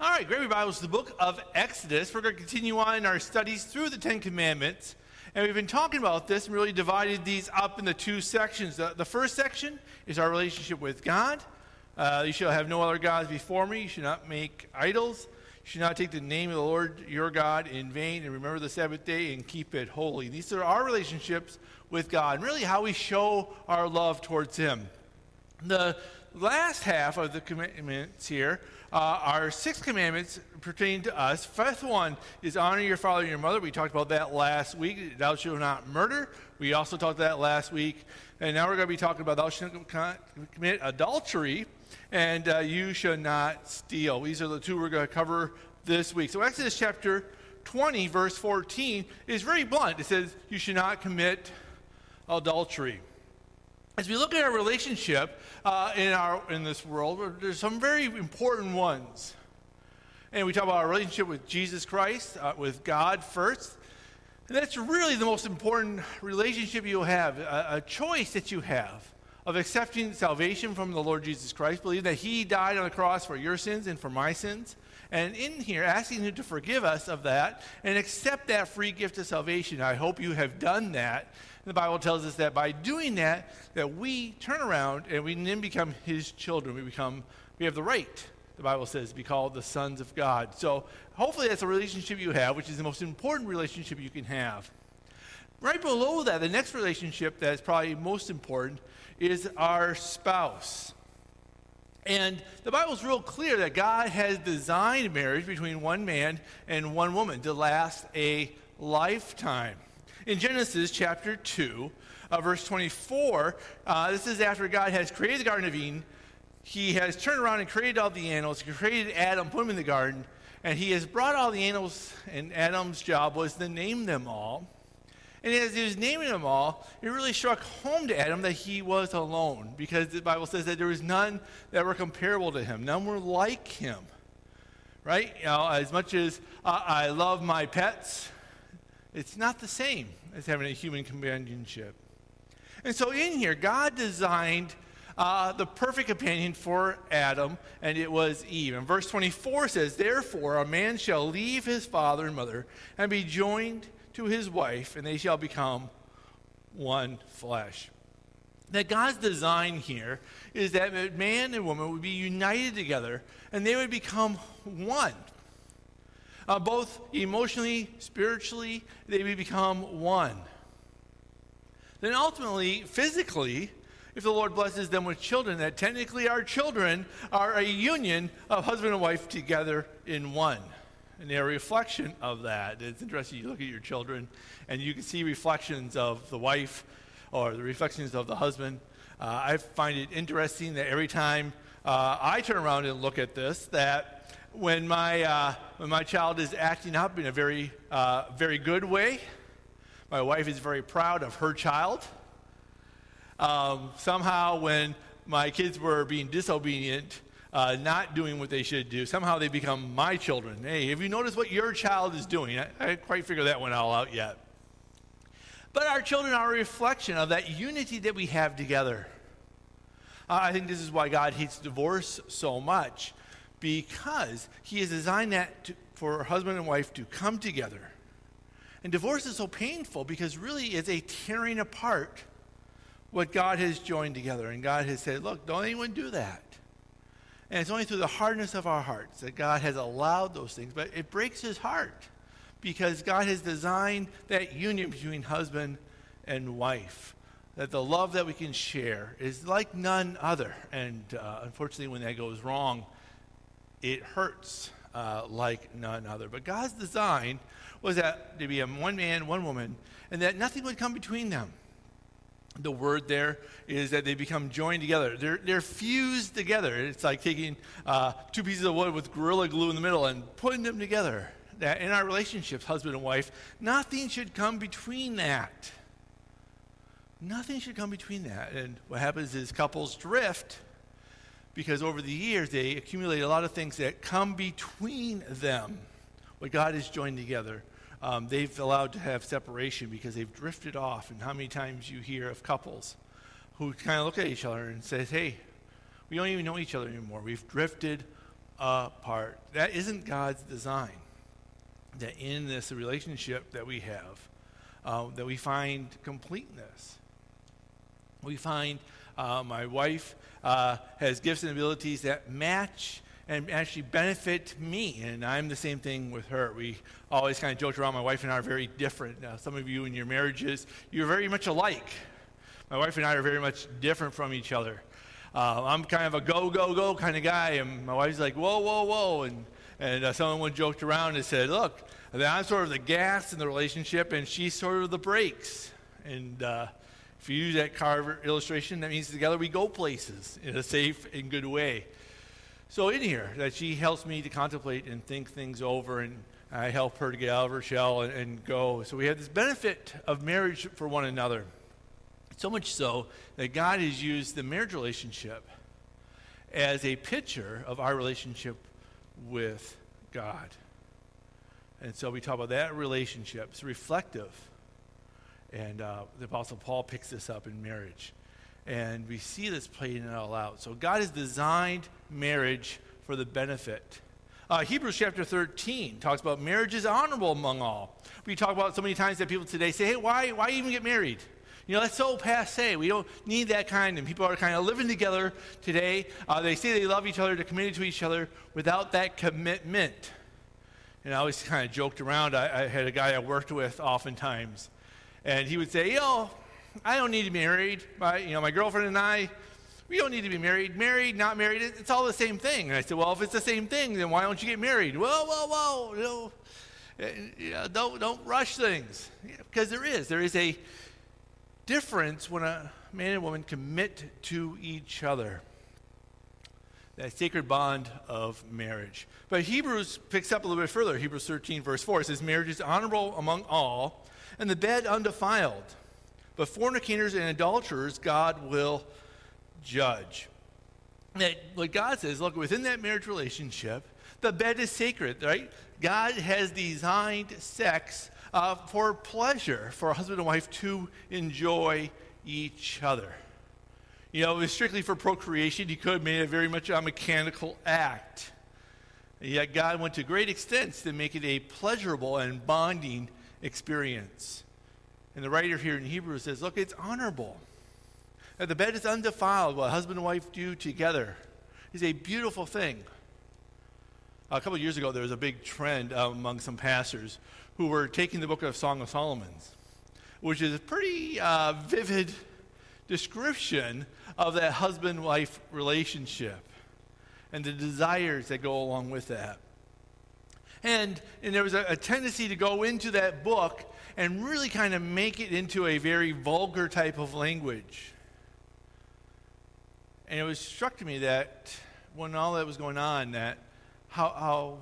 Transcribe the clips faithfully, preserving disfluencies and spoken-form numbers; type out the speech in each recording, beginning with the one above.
All right, Great Bibles, the book of Exodus. We're going to continue on in our studies through the Ten Commandments. And we've been talking about this and really divided these up into two sections. The, the first section is our relationship with God. Uh, you shall have no other gods before me. You should not make idols. You should not take the name of the Lord your God in vain, and remember the Sabbath day and keep it holy. These are our relationships with God and really how we show our love towards Him. The last half of the commandments here uh, are six commandments pertaining to us. Fifth one is honor your father and your mother. We talked about that last week. Thou shalt not murder. We also talked about that last week. And now we're going to be talking about thou shalt not commit adultery, and uh, you shall not steal. These are the two we're going to cover this week. So Exodus chapter twenty, verse fourteen is very blunt. It says you should not commit adultery. As we look at our relationship uh, in our in this world, there's some very important ones. And we talk about our relationship with Jesus Christ, uh, with God first. And that's really the most important relationship you'll have, a, a choice that you have of accepting salvation from the Lord Jesus Christ, believe that He died on the cross for your sins and for my sins. And in here, asking Him to forgive us of that and accept that free gift of salvation. I hope you have done that. The Bible tells us that by doing that, that we turn around and we then become His children. We become, we have the right, the Bible says, to be called the sons of God. So hopefully that's a relationship you have, which is the most important relationship you can have. Right below that, the next relationship that is probably most important is our spouse. And the Bible's real clear that God has designed marriage between one man and one woman to last a lifetime. In Genesis chapter two, uh, verse twenty-four, uh, this is after God has created the Garden of Eden. He has turned around and created all the animals. He created Adam, put him in the garden, and He has brought all the animals, and Adam's job was to name them all. And as He was naming them all, it really struck home to Adam that he was alone, because the Bible says that there was none that were comparable to him. None were like him, right? You know, as much as uh, I love my pets, it's not the same as having a human companionship. And so in here, God designed uh, the perfect companion for Adam, and it was Eve. And verse twenty-four says, therefore a man shall leave his father and mother and be joined to his wife, and they shall become one flesh. That God's design here is that man and woman would be united together, and they would become one. Uh, both emotionally, spiritually, they would become one. Then ultimately, physically, if the Lord blesses them with children, that technically our children are a union of husband and wife together in one. And they're a reflection of that. It's interesting, you look at your children, and you can see reflections of the wife or the reflections of the husband. Uh, I find it interesting that every time uh, I turn around and look at this, that when my uh, when my child is acting up in a very, uh, very good way, my wife is very proud of her child. Um, somehow when my kids were being disobedient, Uh, not doing what they should do, somehow they become my children. Hey, have you noticed what your child is doing? I, I didn't quite figure that one all out yet. But our children are a reflection of that unity that we have together. Uh, I think this is why God hates divorce so much, because He has designed that to, for husband and wife to come together. And divorce is so painful because really it's a tearing apart what God has joined together. And God has said, look, don't anyone do that. And it's only through the hardness of our hearts that God has allowed those things. But it breaks His heart because God has designed that union between husband and wife, that the love that we can share is like none other. And uh, unfortunately, when that goes wrong, it hurts uh, like none other. But God's design was that to be a one man, one woman, and that nothing would come between them. The word there is that they become joined together. They're, they're fused together. It's like taking uh, two pieces of wood with Gorilla Glue in the middle and putting them together. That in our relationships, husband and wife, nothing should come between that. Nothing should come between that. And what happens is couples drift because over the years they accumulate a lot of things that come between them. What God has joined together. Um, they've allowed to have separation because they've drifted off. And how many times you hear of couples who kind of look at each other and say, hey, we don't even know each other anymore. We've drifted apart. That isn't God's design. That in this relationship that we have, uh, that we find completeness. We find uh, my wife uh, has gifts and abilities that match and actually benefit me, and I'm the same thing with her. We always kind of joke around. My wife and I are very different. Now, some of you in your marriages, you're very much alike. My wife and I are very much different from each other. Uh, I'm kind of a go, go, go kind of guy, and my wife's like, whoa, whoa, whoa, and and uh, someone joked around and said, look, I'm sort of the gas in the relationship, and she's sort of the brakes. And uh, if you use that car illustration, that means together we go places in a safe and good way. So in here, that she helps me to contemplate and think things over, and I help her to get out of her shell and, and go. So we have this benefit of marriage for one another. So much so that God has used the marriage relationship as a picture of our relationship with God. And so we talk about that relationship. It's reflective. And uh, the Apostle Paul picks this up in marriage. And we see this played all out. So God has designed marriage for the benefit. Uh, Hebrews chapter thirteen talks about marriage is honorable among all. We talk about so many times that people today say, hey, why, why even get married? You know, that's so passe. We don't need that kind. And people are kind of living together today. Uh, they say they love each other, they're committed to each other without that commitment. And I always kind of joked around. I, I had a guy I worked with oftentimes. And he would say, you know, I don't need to be married. My, you know, my girlfriend and I, we don't need to be married. Married, not married, it's all the same thing. And I said, well, if it's the same thing, then why don't you get married? Whoa, whoa, whoa, you know, you know don't, don't rush things. Yeah, because there is. There is a difference when a man and woman commit to each other. That sacred bond of marriage. But Hebrews picks up a little bit further. Hebrews thirteen, verse four, it says, marriage is honorable among all, and the bed undefiled. But fornicators and adulterers God will judge. That what God says, look, within that marriage relationship, the bed is sacred, right? God has designed sex uh, for pleasure, for a husband and wife to enjoy each other. You know, if it was strictly for procreation, he could have made it very much a mechanical act. And yet God went to great extents to make it a pleasurable and bonding experience. And the writer here in Hebrews says, look, it's honorable. That the bed is undefiled, what husband and wife do together is a beautiful thing. A couple of years ago, there was a big trend uh, among some pastors who were taking the book of Song of Solomon, which is a pretty uh, vivid description of that husband-wife relationship and the desires that go along with that. And, and there was a, a tendency to go into that book and really kind of make it into a very vulgar type of language. And it was struck to me that when all that was going on, that how, how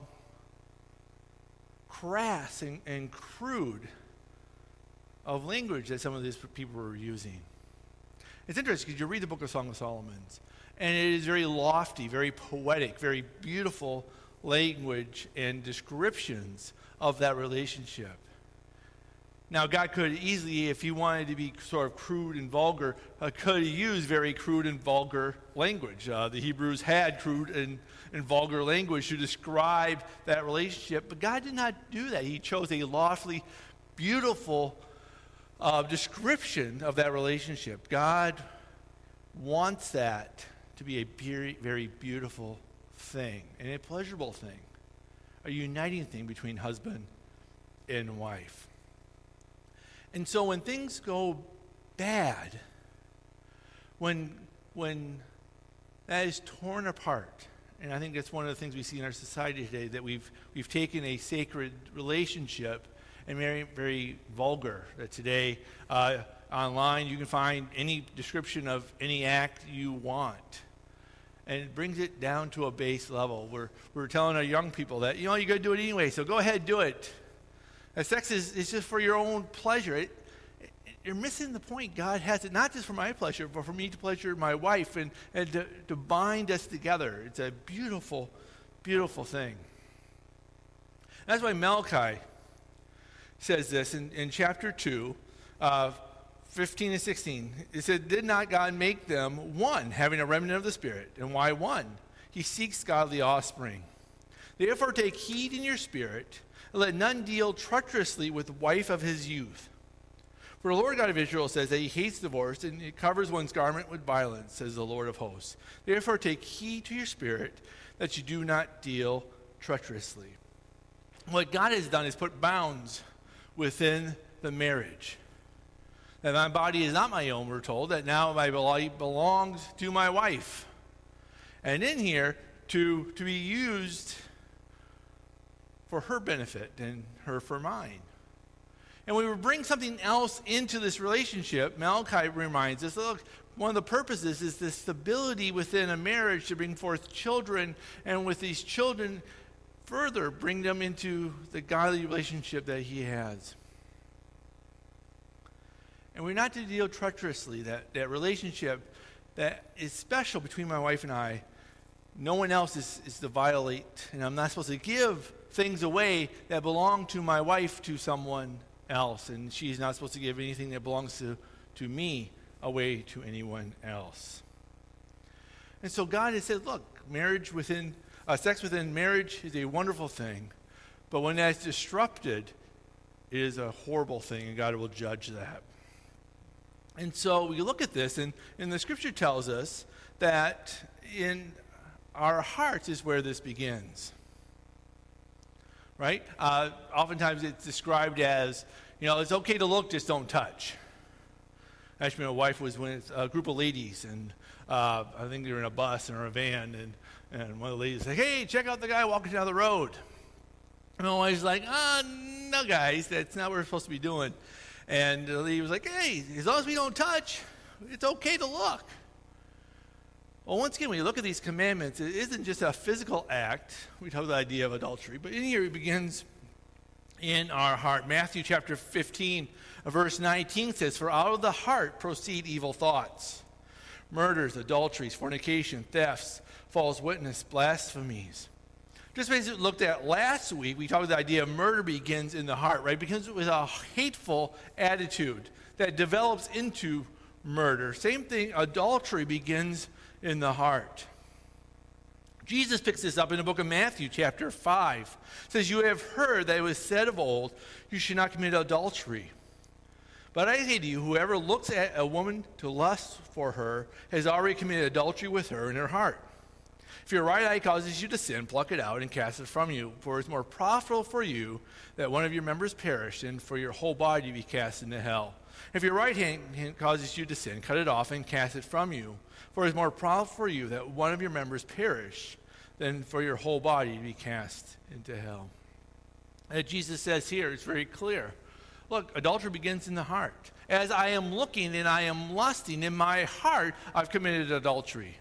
crass and, and crude of language that some of these people were using. It's interesting because you read the book of Song of Solomon, and it is very lofty, very poetic, very beautiful language and descriptions of that relationship. Now, God could easily, if he wanted to be sort of crude and vulgar, uh, could use very crude and vulgar language. Uh, the Hebrews had crude and, and vulgar language to describe that relationship, but God did not do that. He chose a lofty, beautiful uh, description of that relationship. God wants that to be a very, very beautiful thing and a pleasurable thing, a uniting thing between husband and wife. And so when things go bad, when when that is torn apart, and I think that's one of the things we see in our society today, that we've we've taken a sacred relationship and very very vulgar. That today uh, online you can find any description of any act you want, and it brings it down to a base level. We're we're telling our young people that, you know, you got to do it anyway, so go ahead, do it. That sex is, is just for your own pleasure. It, it, you're missing the point. God has it not just for my pleasure, but for me to pleasure my wife and, and to, to bind us together. It's a beautiful, beautiful thing. That's why Malachi says this in, in chapter two, uh, fifteen and sixteen. It said, did not God make them one, having a remnant of the Spirit? And why one? he seeks godly offspring. Therefore take heed in your spirit, and let none deal treacherously with the wife of his youth. For the Lord God of Israel says that he hates divorce, and it covers one's garment with violence, says the Lord of hosts. Therefore take heed to your spirit, that you do not deal treacherously. What God has done is put bounds within the marriage. That my body is not my own, we're told, that now my body belongs to my wife. And in here, to, to be used for her benefit and her for mine. And when we bring something else into this relationship, Malachi reminds us, look, one of the purposes is the stability within a marriage to bring forth children, and with these children, further bring them into the godly relationship that he has. And we're not to deal treacherously. That, that relationship that is special between my wife and I, no one else is, is to violate. And I'm not supposed to give things away that belong to my wife to someone else. And she's not supposed to give anything that belongs to, to me away to anyone else. And so God has said, look, marriage within, uh, sex within marriage is a wonderful thing. But when that's disrupted, it is a horrible thing, and God will judge that. And so we look at this, and, and the scripture tells us that in our hearts is where this begins. Right? Uh, oftentimes it's described as, you know, it's okay to look, just don't touch. Actually, my wife was with a group of ladies, and uh, I think they were in a bus or a van, and, and one of the ladies said, hey, check out the guy walking down the road. And my wife's like, oh, no, guys, that's not what we're supposed to be doing. And the lady was like, hey, as long as we don't touch, it's okay to look. Well, once again, when you look at these commandments, it isn't just a physical act. We talk about the idea of adultery. But in here, it begins in our heart. Matthew chapter fifteen, verse nineteen says, for out of the heart proceed evil thoughts, murders, adulteries, fornication, thefts, false witness, blasphemies. Just as we looked at last week, we talked about the idea of murder begins in the heart, right? It begins with a hateful attitude that develops into murder. Same thing, adultery begins in the heart. Jesus picks this up in the book of Matthew, chapter five. It says, you have heard that it was said of old, you should not commit adultery. But I say to you, whoever looks at a woman to lust for her has already committed adultery with her in her heart. If your right eye causes you to sin, pluck it out and cast it from you. For it's more profitable for you that one of your members perish than for your whole body to be cast into hell. If your right hand causes you to sin, cut it off and cast it from you. For it is more profitable for you that one of your members perish than for your whole body to be cast into hell. And Jesus says here, it's very clear. Look, adultery begins in the heart. As I am looking and I am lusting in my heart, I've committed adultery.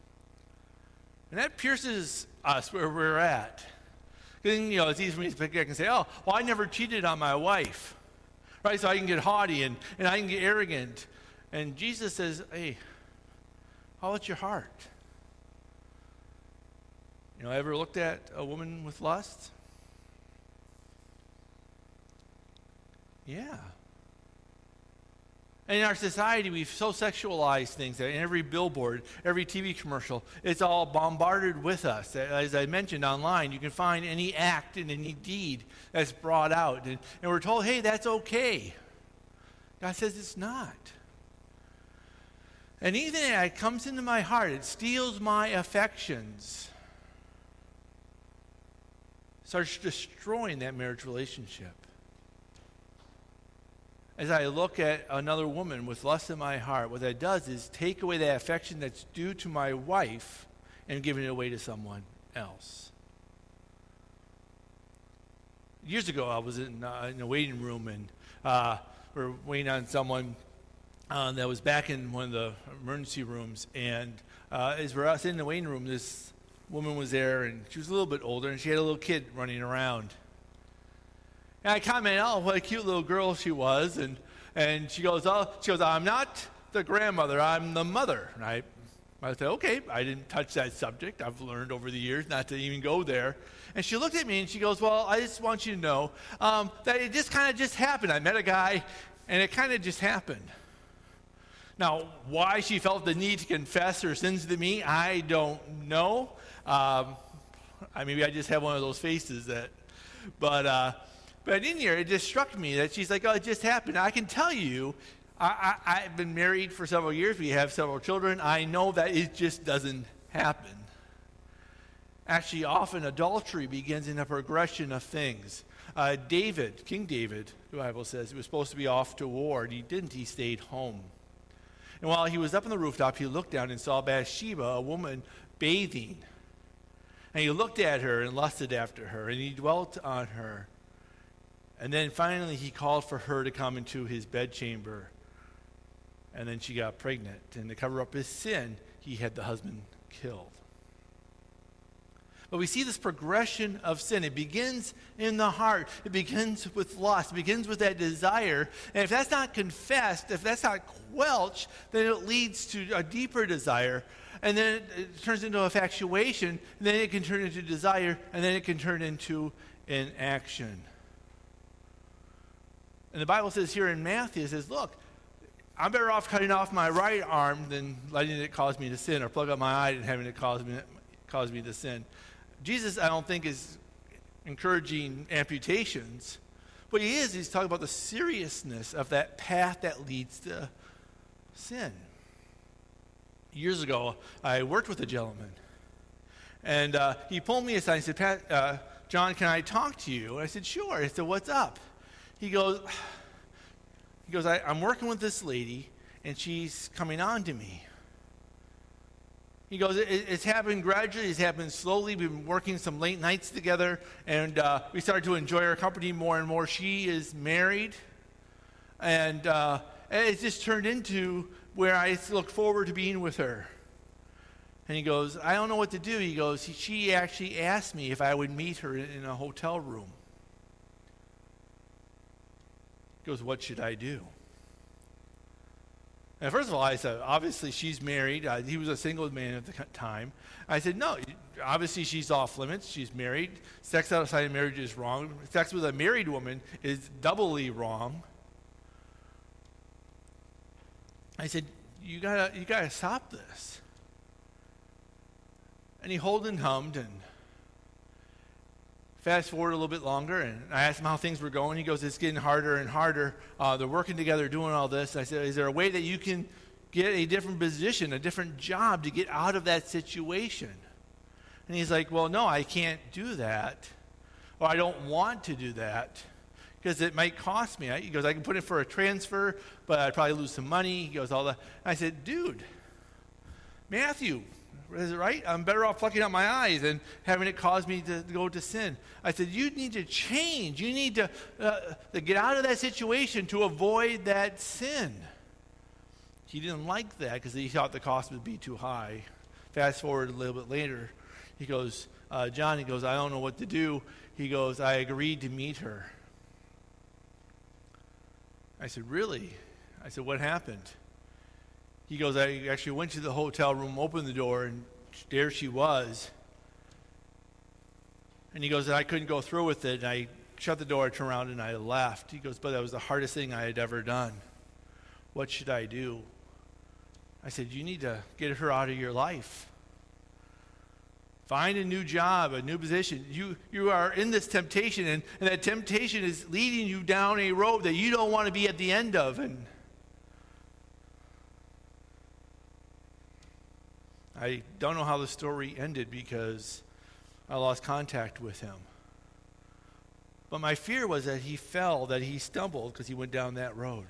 And that pierces us where we're at. Because, you know, it's easy for me to pick up and say, oh, well, I never cheated on my wife. Right? So I can get haughty and, and I can get arrogant. And Jesus says, hey, how about your heart? You know, ever looked at a woman with lust? Yeah. And in our society, we've so sexualized things that in every billboard, every T V commercial, it's all bombarded with us. As I mentioned online, you can find any act and any deed that's brought out. And, and we're told, hey, that's okay. God says it's not. And anything that comes into my heart, it steals my affections, starts destroying that marriage relationship. As I look at another woman with lust in my heart, what that does is take away that affection that's due to my wife and giving it away to someone else. Years ago, I was in, uh, in a waiting room, and uh, we were waiting on someone uh, that was back in one of the emergency rooms. And uh, as we're in the waiting room, this woman was there, and she was a little bit older, and she had a little kid running around. And I commented, oh, what a cute little girl she was. And, and she goes, oh, she goes, I'm not the grandmother, I'm the mother. And I, I said, okay, I didn't touch that subject. I've learned over the years not to even go there. And she looked at me and she goes, well, I just want you to know um, that it just kind of just happened. I met a guy and it kind of just happened. Now, why she felt the need to confess her sins to me, I don't know. Um, I maybe I just have one of those faces that, but uh, but in here it just struck me that she's like, oh, it just happened. I can tell you, I, I, I've been married for several years. We have several children. I know that it just doesn't happen. Actually, often adultery begins in a progression of things. Uh, David, King David, the Bible says, he was supposed to be off to war, and he didn't. He stayed home. And while he was up on the rooftop, he looked down and saw Bathsheba, a woman, bathing. And he looked at her and lusted after her, and he dwelt on her. And then finally he called for her to come into his bedchamber. And then she got pregnant. And to cover up his sin, he had the husband killed. But we see this progression of sin. It begins in the heart. It begins with lust. It begins with that desire. And if that's not confessed, if that's not quelched, then it leads to a deeper desire. And then it, it turns into infatuation. And then it can turn into desire. And then it can turn into an action. And the Bible says here in Matthew, it says, look, I'm better off cutting off my right arm than letting it cause me to sin, or plug up my eye and having it cause me, cause me to sin. Jesus, I don't think, is encouraging amputations. What he is, he's talking about the seriousness of that path that leads to sin. Years ago, I worked with a gentleman. And uh, he pulled me aside and said, Pat, uh, John, can I talk to you? And I said, sure. I said, what's up? He goes, he goes, I, I'm working with this lady, and she's coming on to me. He goes, it, it's happened gradually. It's happened slowly. We've been working some late nights together, and uh, we started to enjoy our company more and more. She is married, and uh, it's just turned into where I look forward to being with her. And he goes, I don't know what to do. He goes, she actually asked me if I would meet her in, in a hotel room. He goes, what should I do? And first of all, I said, obviously she's married. Uh, he was a single man at the time. I said, no, obviously she's off limits. She's married. Sex outside of marriage is wrong. Sex with a married woman is doubly wrong. I said, you gotta, you gotta stop this. And he holed and hummed, and fast forward a little bit longer, and I asked him how things were going. He goes, it's getting harder and harder. Uh, they're working together, doing all this. I said, is there a way that you can get a different position, a different job to get out of that situation? And he's like, well, no, I can't do that. Or I don't want to do that because it might cost me. He goes, I can put in for a transfer, but I'd probably lose some money. He goes, all that. I said, dude, Matthew, is it right? I'm better off plucking out my eyes than having it cause me to, to go to sin. I said, you need to change. You need to, uh, to get out of that situation to avoid that sin. He didn't like that because he thought the cost would be too high. Fast forward a little bit later, he goes, uh, John, he goes, I don't know what to do. He goes, I agreed to meet her. I said, really? I said, what happened? He goes, I actually went to the hotel room, opened the door, and there she was. And he goes, I couldn't go through with it, and I shut the door, I turned around, and I left. He goes, but that was the hardest thing I had ever done. What should I do? I said, you need to get her out of your life. Find a new job, a new position. You you are in this temptation, and, and that temptation is leading you down a road that you don't want to be at the end of. And I don't know how the story ended because I lost contact with him. But my fear was that he fell, that he stumbled because he went down that road.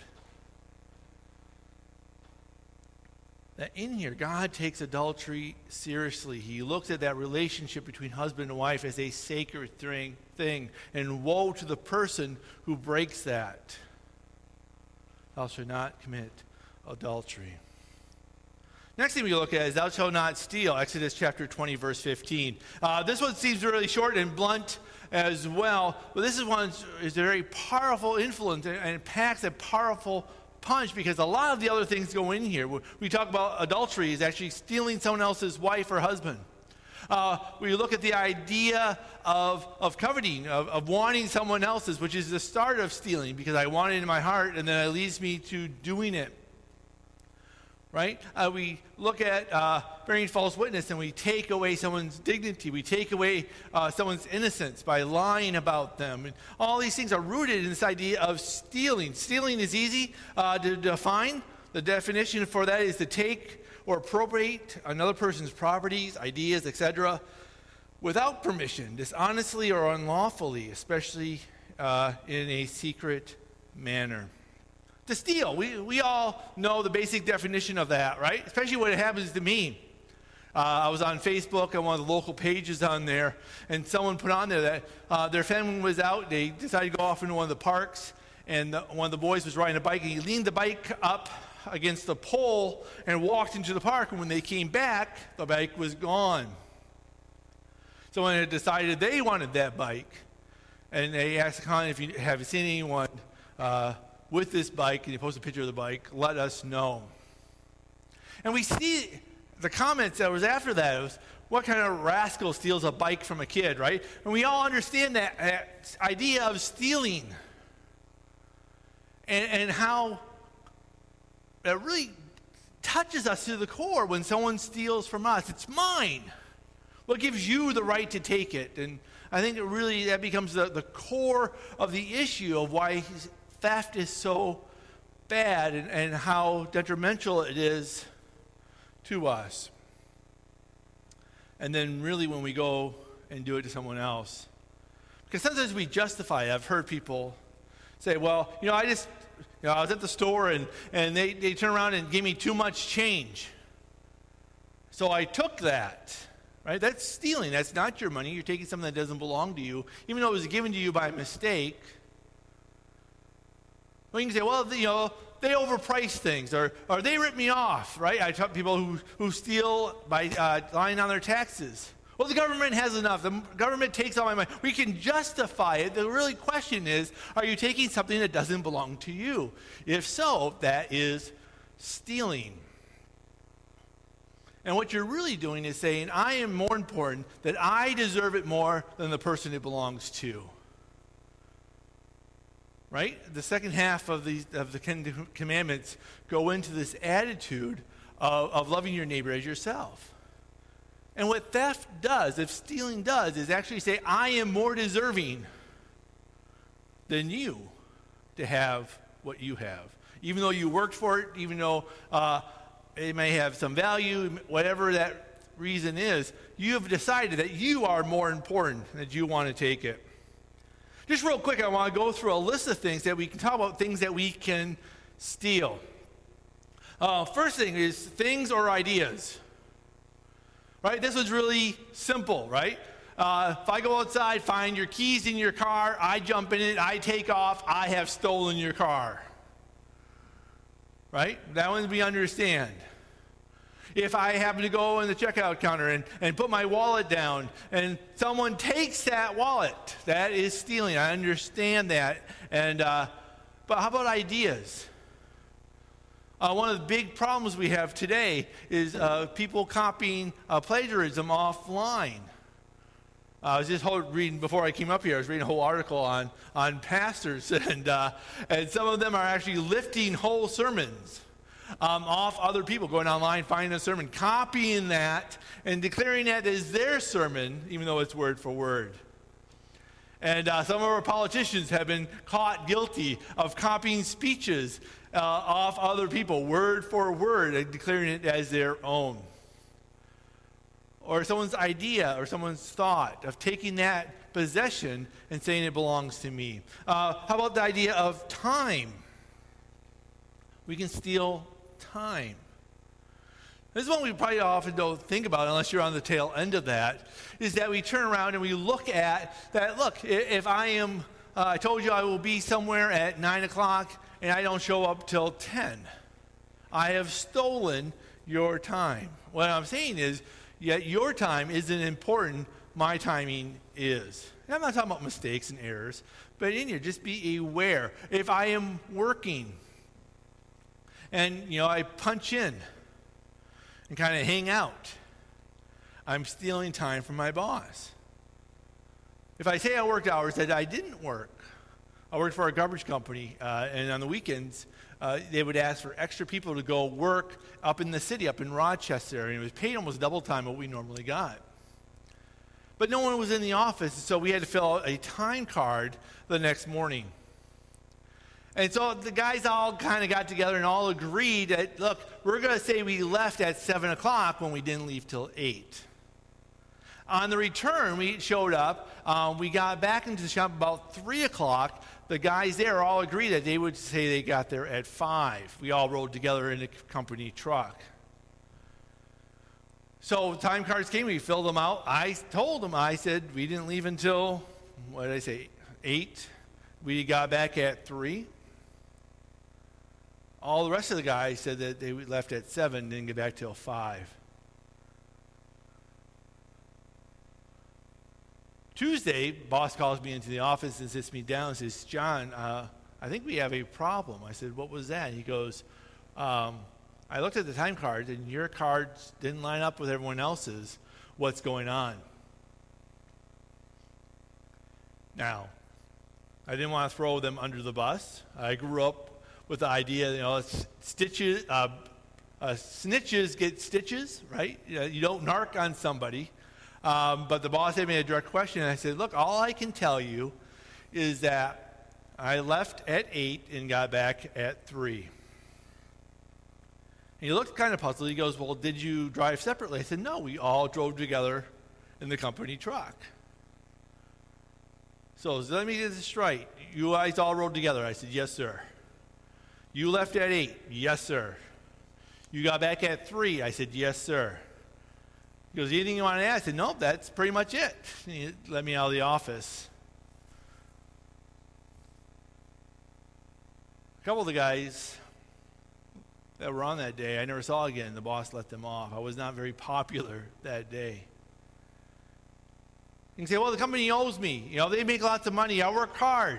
That in here, God takes adultery seriously. He looks at that relationship between husband and wife as a sacred thing, thing. And woe to the person who breaks that. Thou shalt not commit adultery. Next thing we look at is thou shalt not steal, Exodus chapter twenty, verse fifteen. Uh, this one seems really short and blunt as well, but this is one is a very powerful influence and it packs a powerful punch because a lot of the other things go in here. We talk about adultery is actually stealing someone else's wife or husband. Uh, we look at the idea of, of coveting, of, of wanting someone else's, which is the start of stealing because I want it in my heart and then it leads me to doing it. right? Uh, we look at uh, bearing false witness and we take away someone's dignity. We take away uh, someone's innocence by lying about them. And all these things are rooted in this idea of stealing. Stealing is easy uh, to define. The definition for that is to take or appropriate another person's properties, ideas, et cetera, without permission, dishonestly or unlawfully, especially uh, in a secret manner. To steal, we, we all know the basic definition of that, right? Especially when it happens to me. Uh, I was on Facebook on one of the local pages on there, and someone put on there that uh, their family was out. They decided to go off into one of the parks, and the, one of the boys was riding a bike, and he leaned the bike up against the pole and walked into the park, and when they came back, the bike was gone. Someone had decided they wanted that bike, and they asked Con if you have you seen anyone uh, with this bike, and you post a picture of the bike, let us know. And we see the comments that was after that, it was, what kind of rascal steals a bike from a kid, right? And we all understand that, that idea of stealing and, and how it really touches us to the core when someone steals from us. It's mine. What gives you the right to take it? And I think it really that becomes the, the core of the issue of why theft is so bad and, and how detrimental it is to us. And then really when we go and do it to someone else. Because sometimes we justify it. I've heard people say, well, you know, I just, you know, I was at the store and, and they, they turn around and gave me too much change. So I took that. Right? That's stealing. That's not your money. You're taking something that doesn't belong to you, even though it was given to you by mistake. Well, you can say, well, you know, they overprice things, or, or they rip me off, right? I talk to people who, who steal by uh, lying on their taxes. Well, the government has enough. The government takes all my money. We can justify it. The really question is, are you taking something that doesn't belong to you? If so, that is stealing. And what you're really doing is saying, I am more important, that I deserve it more than the person it belongs to. Right? The second half of the, of the Ten Commandments go into this attitude of, of loving your neighbor as yourself. And what theft does, if stealing does, is actually say, I am more deserving than you to have what you have. Even though you worked for it, even though uh, it may have some value, whatever that reason is, you have decided that you are more important, that you want to take it. Just real quick, I want to go through a list of things that we can talk about, things that we can steal. Uh, first thing is things or ideas. Right? This was really simple, right? Uh, if I go outside, find your keys in your car, I jump in it, I take off, I have stolen your car. Right? That one we understand. If I happen to go in the checkout counter and, and put my wallet down and someone takes that wallet, that is stealing. I understand that. And uh, but how about ideas? Uh, one of the big problems we have today is uh, people copying uh, plagiarism offline. Uh, I was just whole, reading, before I came up here, I was reading a whole article on, on pastors, and, uh, and some of them are actually lifting whole sermons um, off other people, going online, finding a sermon, copying that, and declaring that as their sermon, even though it's word for word. And uh, some of our politicians have been caught guilty of copying speeches uh, off other people, word for word, and declaring it as their own. Or someone's idea or someone's thought of taking that possession and saying it belongs to me. Uh, how about the idea of time? We can steal time. This is one we probably often don't think about unless you're on the tail end of that, is that we turn around and we look at that, look, if I am, uh, I told you I will be somewhere at nine o'clock and I don't show up till ten. I have stolen your time. What I'm saying is, yet your time isn't important, my timing is. And I'm not talking about mistakes and errors, but in here, just be aware. If I am working and, you know, I punch in and kind of hang out, I'm stealing time from my boss. If I say I worked hours that I didn't work, I worked for a garbage company, uh, and on the weekends, uh, they would ask for extra people to go work up in the city, up in Rochester, and it was paid almost double time what we normally got. But no one was in the office, so we had to fill out a time card the next morning. And so the guys all kind of got together and all agreed that, look, we're going to say we left at seven o'clock when we didn't leave till eight. On the return, we showed up. Um, we got back into the shop about three o'clock. The guys there all agreed that they would say they got there at five. We all rode together in a company truck. So time cards came. We filled them out. I told them, I said, we didn't leave until, what did I say, eight. We got back at three. All the rest of the guys said that they left at seven, didn't get back till five. Tuesday, boss calls me into the office and sits me down and says, John, uh, I think we have a problem. I said, what was that? He goes, um, I looked at the time cards and your cards didn't line up with everyone else's. What's going on? Now, I didn't want to throw them under the bus. I grew up with the idea, you know, stitches, uh, uh, snitches get stitches, right? You know, you don't narc on somebody. Um, but the boss had me a direct question, and I said, look, all I can tell you is that I left at eight and got back at three. And he looked kind of puzzled. He goes, well, did you drive separately? I said, no, we all drove together in the company truck. So let me get this straight. You guys all rode together. I said, yes, sir. You left at eight. Yes, sir. You got back at three. I said, yes, sir. He goes, anything you want to add? I said, nope, that's pretty much it. He let me out of the office. A couple of the guys that were on that day, I never saw again. The boss let them off. I was not very popular that day. You can say, well, the company owes me. You know, they make lots of money. I work hard.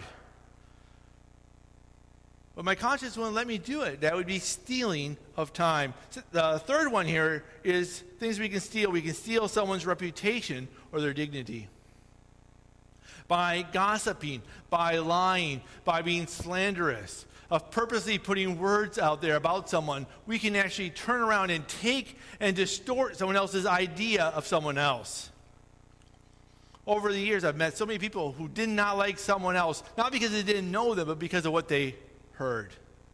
But my conscience wouldn't let me do it. That would be stealing of time. The third one here is things we can steal. We can steal someone's reputation or their dignity. By gossiping, by lying, by being slanderous, of purposely putting words out there about someone, we can actually turn around and take and distort someone else's idea of someone else. Over the years, I've met so many people who did not like someone else, not because they didn't know them, but because of what they heard.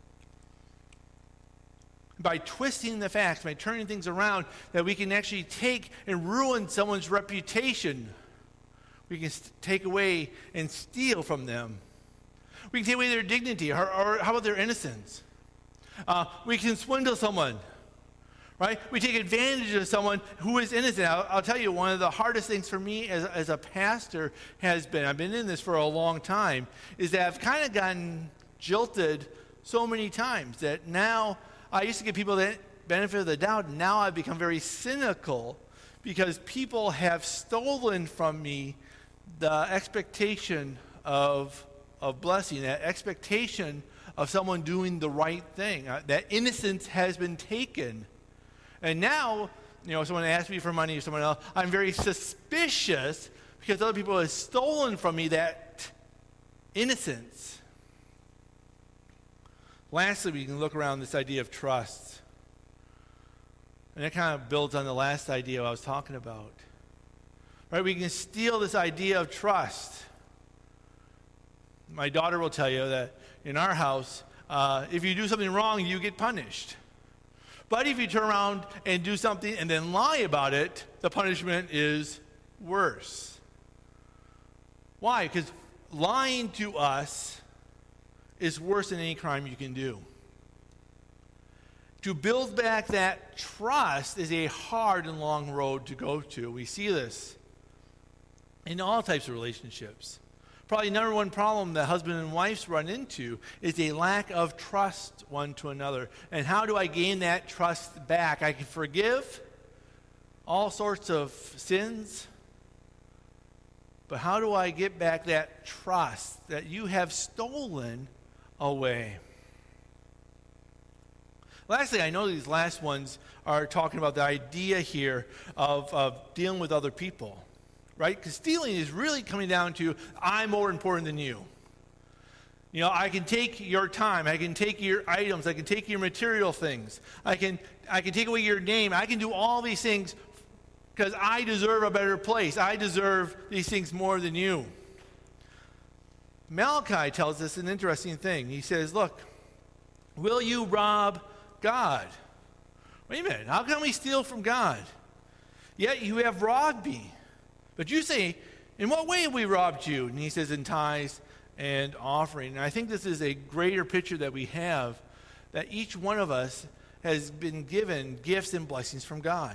By twisting the facts, by turning things around, that we can actually take and ruin someone's reputation. We can st- take away and steal from them. We can take away their dignity, or, or how about their innocence? Uh, we can swindle someone, right? We take advantage of someone who is innocent. I'll, I'll tell you, one of the hardest things for me as, as a pastor has been, I've been in this for a long time, is that I've kind of gotten jilted so many times that now I used to give people the benefit of the doubt, and now I've become very cynical because people have stolen from me the expectation of, of blessing, that expectation of someone doing the right thing. Uh, that innocence has been taken. And now, you know, someone asks me for money or someone else, I'm very suspicious because other people have stolen from me that innocence. Lastly, we can look around this idea of trust. And that kind of builds on the last idea I was talking about. Right? We can steal this idea of trust. My daughter will tell you that in our house, uh, if you do something wrong, you get punished. But if you turn around and do something and then lie about it, the punishment is worse. Why? Because lying to us is worse than any crime you can do. To build back that trust is a hard and long road to go to. We see this in all types of relationships. Probably number one problem that husband and wives run into is a lack of trust one to another. And how do I gain that trust back? I can forgive all sorts of sins, but how do I get back that trust that you have stolen away? Lastly, I know these last ones are talking about the idea here of, of dealing with other people, right? Because stealing is really coming down to, I'm more important than you. You know, I can take your time. I can take your items. I can take your material things. I can, I can take away your name. I can do all these things because I deserve a better place. I deserve these things more than you. Malachi tells us an interesting thing. He says, look, will you rob God? Wait a minute. How can we steal from God? Yet you have robbed me. But you say, in what way have we robbed you? And he says, in tithes and offering. And I think this is a greater picture that we have, that each one of us has been given gifts and blessings from God.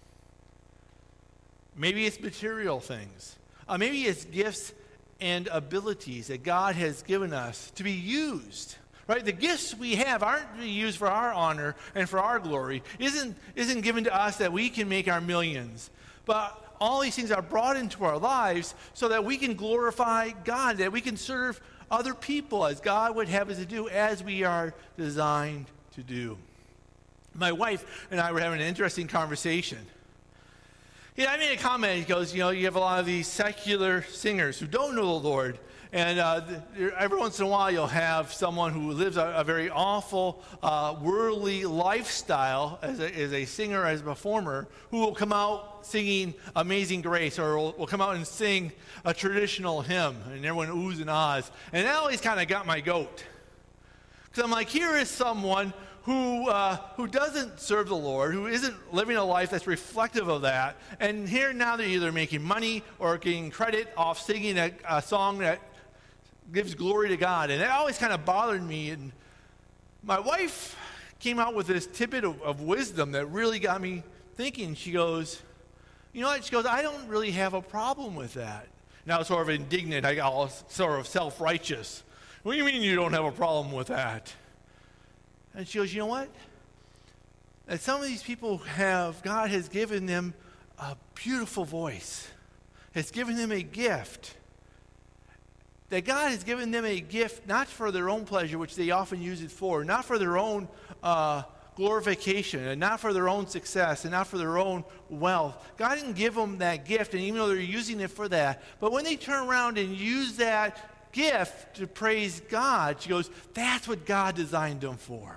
Maybe it's material things. Uh, maybe it's gifts and abilities that God has given us to be used. Right? The gifts we have aren't to be used for our honor and for our glory. Isn't, isn't given to us that we can make our millions. But all these things are brought into our lives so that we can glorify God, that we can serve other people as God would have us to do, as we are designed to do. My wife and I were having an interesting conversation. Yeah, I made a comment. He goes, you know, you have a lot of these secular singers who don't know the Lord. And uh, every once in a while, you'll have someone who lives a, a very awful, uh, worldly lifestyle as a, as a singer, as a performer, who will come out singing Amazing Grace, or will, will come out and sing a traditional hymn, and everyone oohs and ahs. And that always kind of got my goat. Because I'm like, here is someone who uh, who doesn't serve the Lord, who isn't living a life that's reflective of that. And here now they're either making money or getting credit off singing a, a song that gives glory to God. And it always kind of bothered me. And my wife came out with this tidbit of, of wisdom that really got me thinking. She goes, you know what? She goes, I don't really have a problem with that. Now, sort of indignant, I got all sort of self-righteous. What do you mean you don't have a problem with that? And she goes, you know what? That some of these people have, God has given them a beautiful voice, has given them a gift. That God has given them a gift not for their own pleasure, which they often use it for, not for their own uh, glorification, and not for their own success, and not for their own wealth. God didn't give them that gift, and even though they're using it for that, but when they turn around and use that gift to praise God, she goes, that's what God designed them for.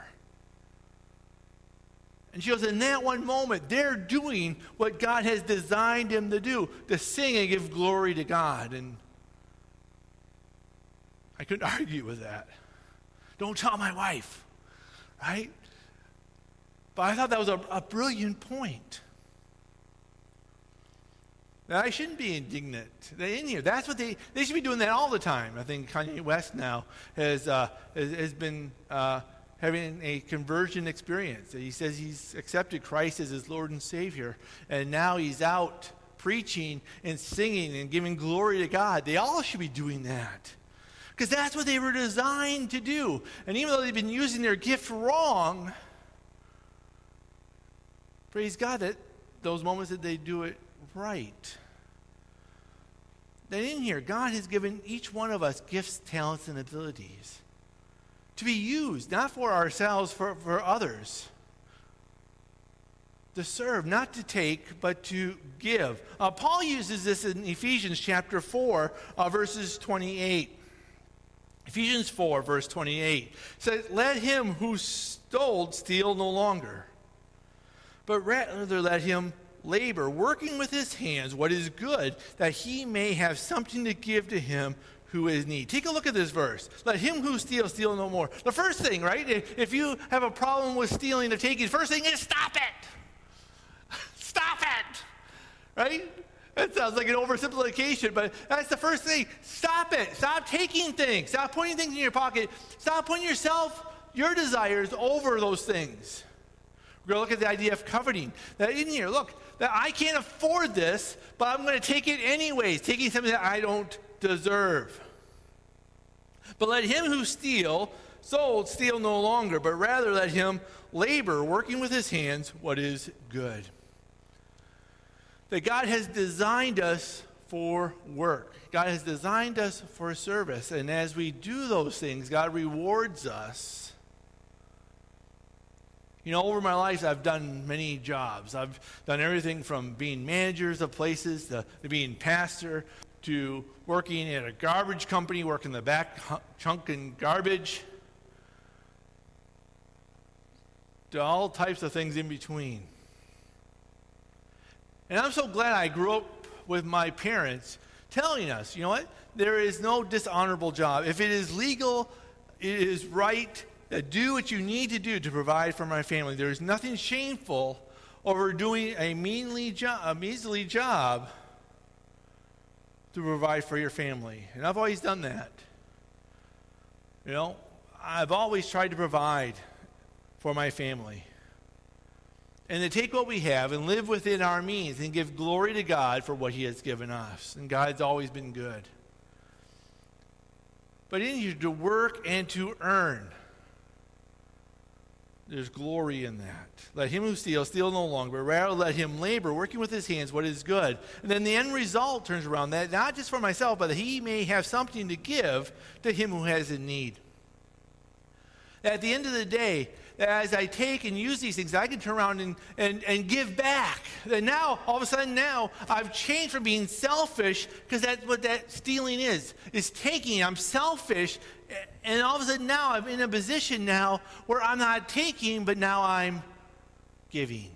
And she goes, in that one moment, they're doing what God has designed them to do, to sing and give glory to God. And I couldn't argue with that. Don't tell my wife, right? But I thought that was a, a brilliant point. That I shouldn't be indignant. They're in here. That's what they, they should be doing that all the time. I think Kanye West now has, uh, has, has been uh, having a conversion experience. He says he's accepted Christ as his Lord and Savior, and now he's out preaching and singing and giving glory to God. They all should be doing that, because that's what they were designed to do. And even though they've been using their gift wrong, praise God that those moments that they do it right. That in here, God has given each one of us gifts, talents, and abilities to be used, not for ourselves, for, for others. To serve, not to take, but to give. Uh, Paul uses this in Ephesians chapter four, uh, verses twenty-eight. Ephesians four, verse twenty-eight says, let him who stole steal no longer, but rather let him labor, working with his hands what is good, that he may have something to give to him who is in need. Take a look at this verse. Let him who steals steal no more. The first thing, right? If, if you have a problem with stealing or taking, the first thing is stop it. Stop it. Right? That sounds like an oversimplification, but that's the first thing. Stop it. Stop taking things. Stop putting things in your pocket. Stop putting yourself, your desires over those things. We're going to look at the idea of coveting. That in here, look, that I can't afford this, but I'm going to take it anyways, taking something that I don't deserve. But let him who steal, sold, steal no longer, but rather let him labor, working with his hands what is good. That God has designed us for work. God has designed us for service. And as we do those things, God rewards us. You know, over my life, I've done many jobs. I've done everything from being managers of places to, to being pastor to working at a garbage company, working the back chunking garbage, to all types of things in between. And I'm so glad I grew up with my parents telling us, you know what, there is no dishonorable job. If it is legal, it is right, to do what you need to do to provide for my family. There is nothing shameful over doing a meanly jo- a measly job to provide for your family. And I've always done that. You know, I've always tried to provide for my family. And to take what we have and live within our means and give glory to God for what he has given us. And God's always been good. But in you to work and to earn, there's glory in that. Let him who steals steal no longer, but rather let him labor, working with his hands what is good. And then the end result turns around that not just for myself, but that he may have something to give to him who has a need. At the end of the day, as I take and use these things, I can turn around and, and, and give back. And now, all of a sudden now, I've changed from being selfish, because that's what that stealing is, is taking. I'm selfish, and all of a sudden now I'm in a position now where I'm not taking, but now I'm giving.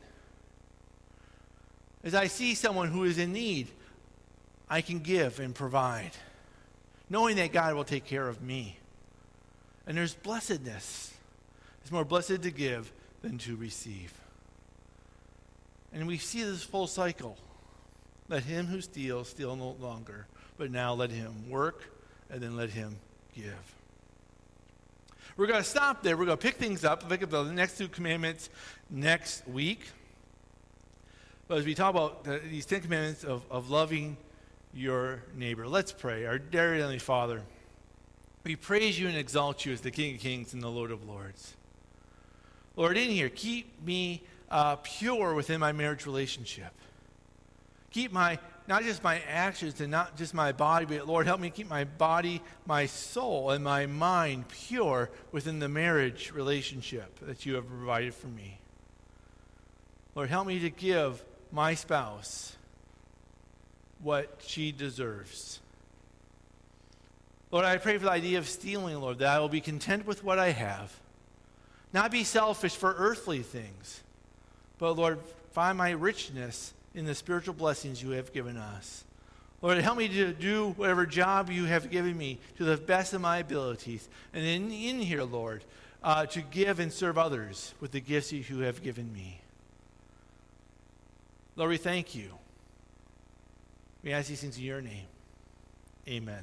As I see someone who is in need, I can give and provide, knowing that God will take care of me. And there's blessedness. It's more blessed to give than to receive. And we see this full cycle. Let him who steals steal no longer, but now let him work, and then let him give. We're going to stop there. We're going to pick things up, pick up the next two commandments next week. But as we talk about the, these Ten Commandments of, of loving your neighbor, let's pray. Our dear Heavenly Father, we praise you and exalt you as the King of Kings and the Lord of Lords. Lord, in here, keep me uh, pure within my marriage relationship. Keep my, not just my actions and not just my body, but Lord, help me keep my body, my soul, and my mind pure within the marriage relationship that you have provided for me. Lord, help me to give my spouse what she deserves. Lord, I pray for the idea of stealing, Lord, that I will be content with what I have. Not be selfish for earthly things, but, Lord, find my richness in the spiritual blessings you have given us. Lord, help me to do whatever job you have given me to the best of my abilities. And in, in here, Lord, uh, to give and serve others with the gifts you have given me. Lord, we thank you. We ask these things in your name. Amen.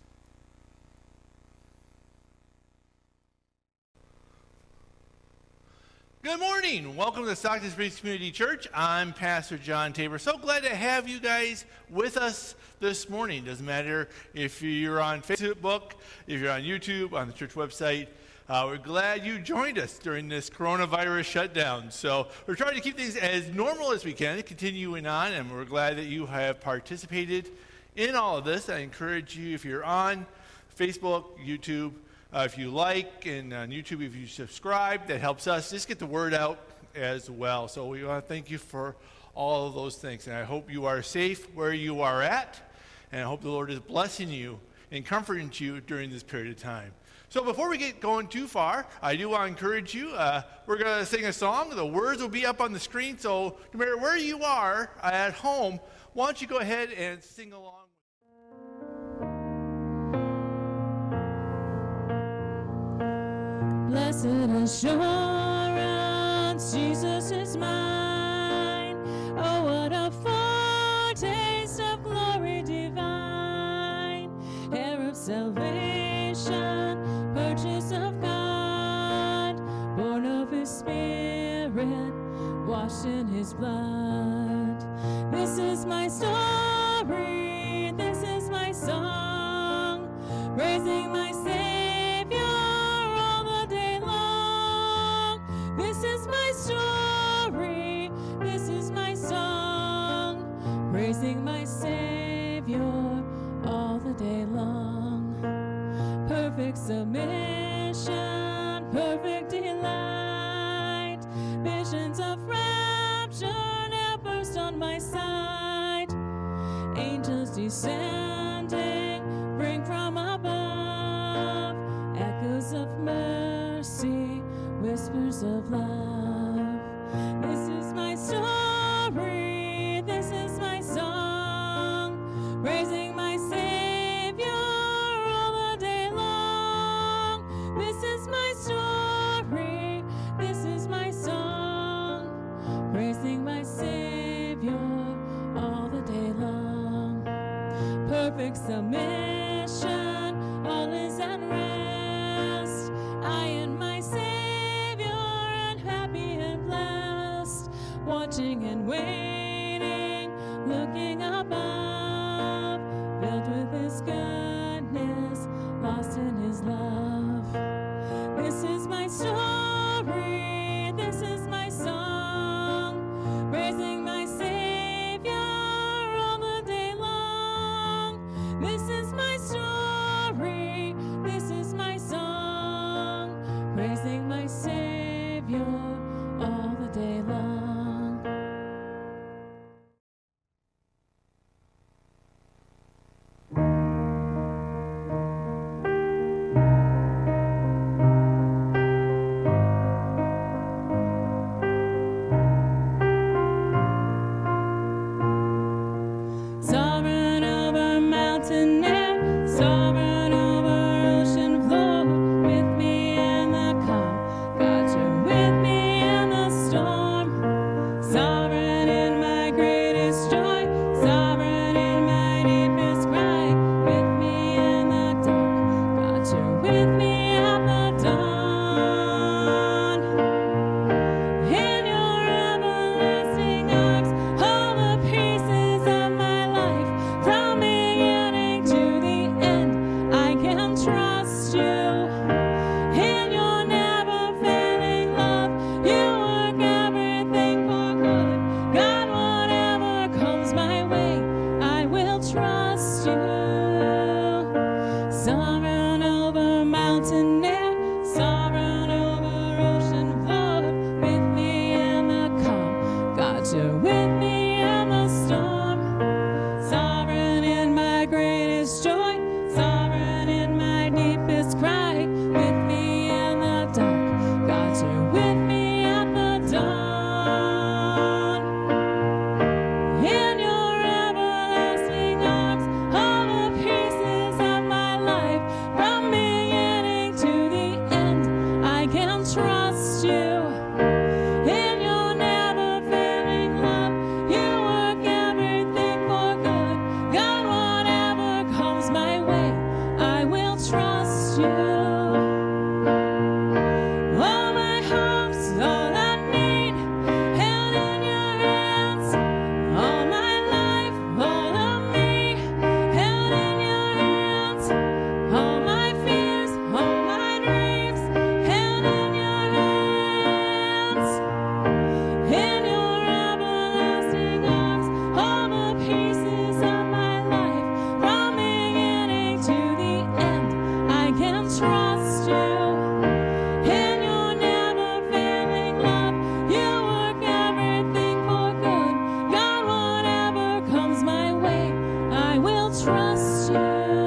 Good morning. Welcome to the Stockton Springs Community Church. I'm Pastor John Tabor. So glad to have you guys with us this morning. Doesn't matter if you're on Facebook, if you're on YouTube, on the church website. Uh, we're glad you joined us during this coronavirus shutdown. So we're trying to keep things as normal as we can, continuing on, and we're glad that you have participated in all of this. I encourage you, if you're on Facebook, YouTube, Uh, if you like, and on YouTube, if you subscribe, that helps us just get the word out as well. So we want to thank you for all of those things. And I hope you are safe where you are at. And I hope the Lord is blessing you and comforting you during this period of time. So before we get going too far, I do want to encourage you. Uh, we're going to sing a song. The words will be up on the screen. So no matter where you are at home, why don't you go ahead and sing along. Blessed assurance, Jesus is mine. Oh, what a foretaste of glory divine. Heir of salvation, purchase of God, born of his Spirit, washed in his blood. This is my story, this is my song, praising my Savior. This is my story, this is my song, praising my Savior all the day long. Perfect submission, perfect delight, visions of rapture now burst on my sight. Angels descend perfect submission, all is at rest. I and my Savior and happy and blessed, watching and waiting, looking above, filled with His goodness, lost in His love. This is my story, this is my song, praising my Savior all the day long. This is my story, this is my song, praising my Savior all the day long. Sovereign over mountain air, sovereign over ocean floor, with me in the calm, God, you're with me in the storm. Sovereign in my greatest joy, sovereign in my deepest cry, with me in the dark, God, you're with me at the dawn. In your everlasting arms, all the pieces of my life, from beginning to the end, I can trust you. In your never failing love, you work everything for good. God, whatever comes my way, I will trust you. Sovereign over mountain air, sovereign over ocean floor, with me in the calm, God, you're with me in the storm. Sovereign in my greatest joy, sovereign in my deepest cry, with me in the dark, God, you're with me at the dawn. In your everlasting arms, all the pieces of my life, from beginning to the end, I can trust you. In your never failing love, you work everything for good. God, whatever comes my way, I will trust you. All my hopes, all I need, held in your hands. All my life, all of me, held in your hands. All my fears, all my dreams, held in your hands. In your everlasting arms, all the pieces of my life, from beginning to the end, I can trust you. In your never failing love, you work everything for good. God, whatever comes my way, I will trust you.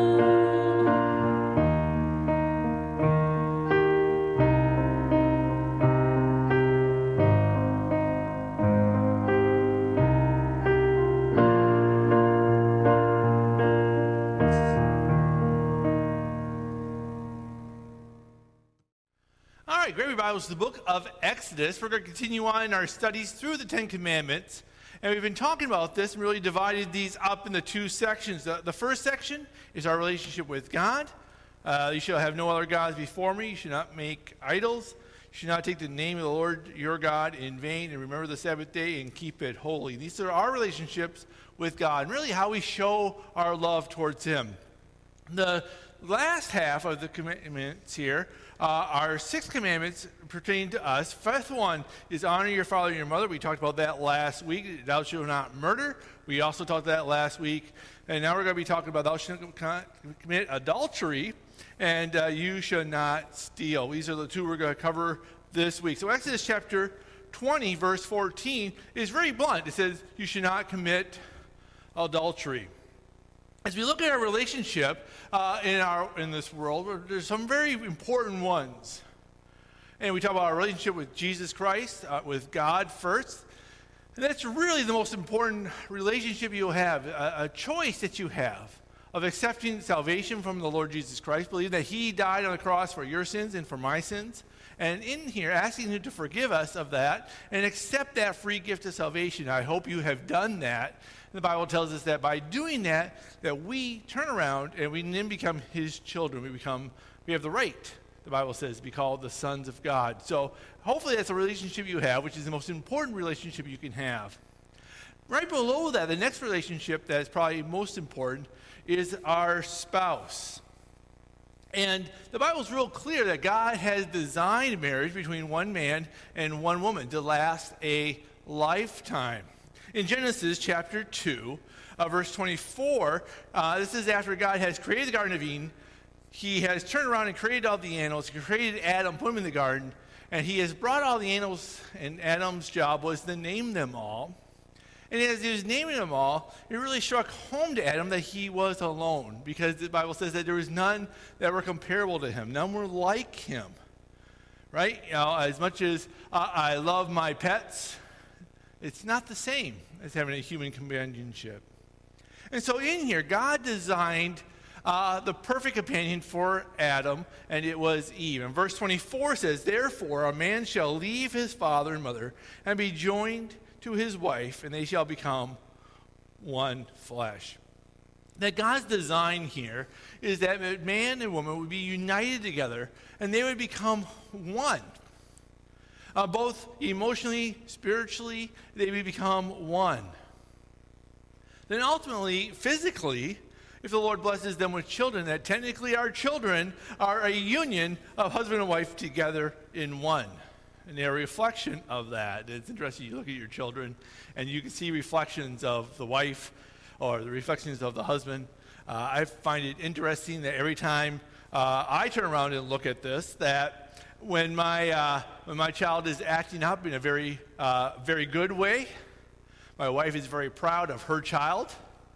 All right, Great Bibles, the book of Exodus. We're going to continue on in our studies through the Ten Commandments. And we've been talking about this and really divided these up into two sections. The, the first section is our relationship with God. Uh, you shall have no other gods before me. You should not make idols. You should not take the name of the Lord your God in vain, and remember the Sabbath day and keep it holy. These are our relationships with God, and really how we show our love towards Him. The last half of the commandments here uh, are six commandments pertaining to us. Fifth one is honor your father and your mother. We talked about that last week. Thou shalt not murder. We also talked about that last week. And now we're going to be talking about thou shalt not commit adultery, and uh, you shall not steal. These are the two we're going to cover this week. So Exodus chapter twenty, verse fourteen is very blunt. It says you should not commit adultery. As we look at our relationship uh, in our in this world, there's some very important ones. And we talk about our relationship with Jesus Christ, uh, with God first. And that's really the most important relationship you'll have, a, a choice that you have of accepting salvation from the Lord Jesus Christ, believing that He died on the cross for your sins and for my sins. And in here, asking Him to forgive us of that and accept that free gift of salvation. I hope you have done that. The Bible tells us that by doing that, that we turn around and we then become his children. We become, we have the right, the Bible says, to be called the sons of God. So hopefully that's a relationship you have, which is the most important relationship you can have. Right below that, the next relationship that is probably most important is our spouse. And the Bible's real clear that God has designed marriage between one man and one woman to last a lifetime. In Genesis chapter two, uh, verse twenty-four, uh, this is after God has created the Garden of Eden. He has turned around and created all the animals. He created Adam, put him in the garden, and he has brought all the animals, and Adam's job was to name them all. And as he was naming them all, it really struck home to Adam that he was alone, because the Bible says that there was none that were comparable to him. None were like him, right? You know, as much as uh, I love my pets, it's not the same as having a human companionship. And so in here, God designed uh, the perfect companion for Adam, and it was Eve. And verse twenty-four says, "Therefore a man shall leave his father and mother and be joined to his wife, and they shall become one flesh." That God's design here is that man and woman would be united together, and they would become one. Uh, both emotionally, spiritually, they would become one. Then ultimately, physically, if the Lord blesses them with children, that technically our children are a union of husband and wife together in one. And they're a reflection of that. It's interesting, you look at your children, and you can see reflections of the wife or the reflections of the husband. Uh, I find it interesting that every time uh, I turn around and look at this, that when my uh, when my child is acting up in a very, uh, very good way, my wife is very proud of her child.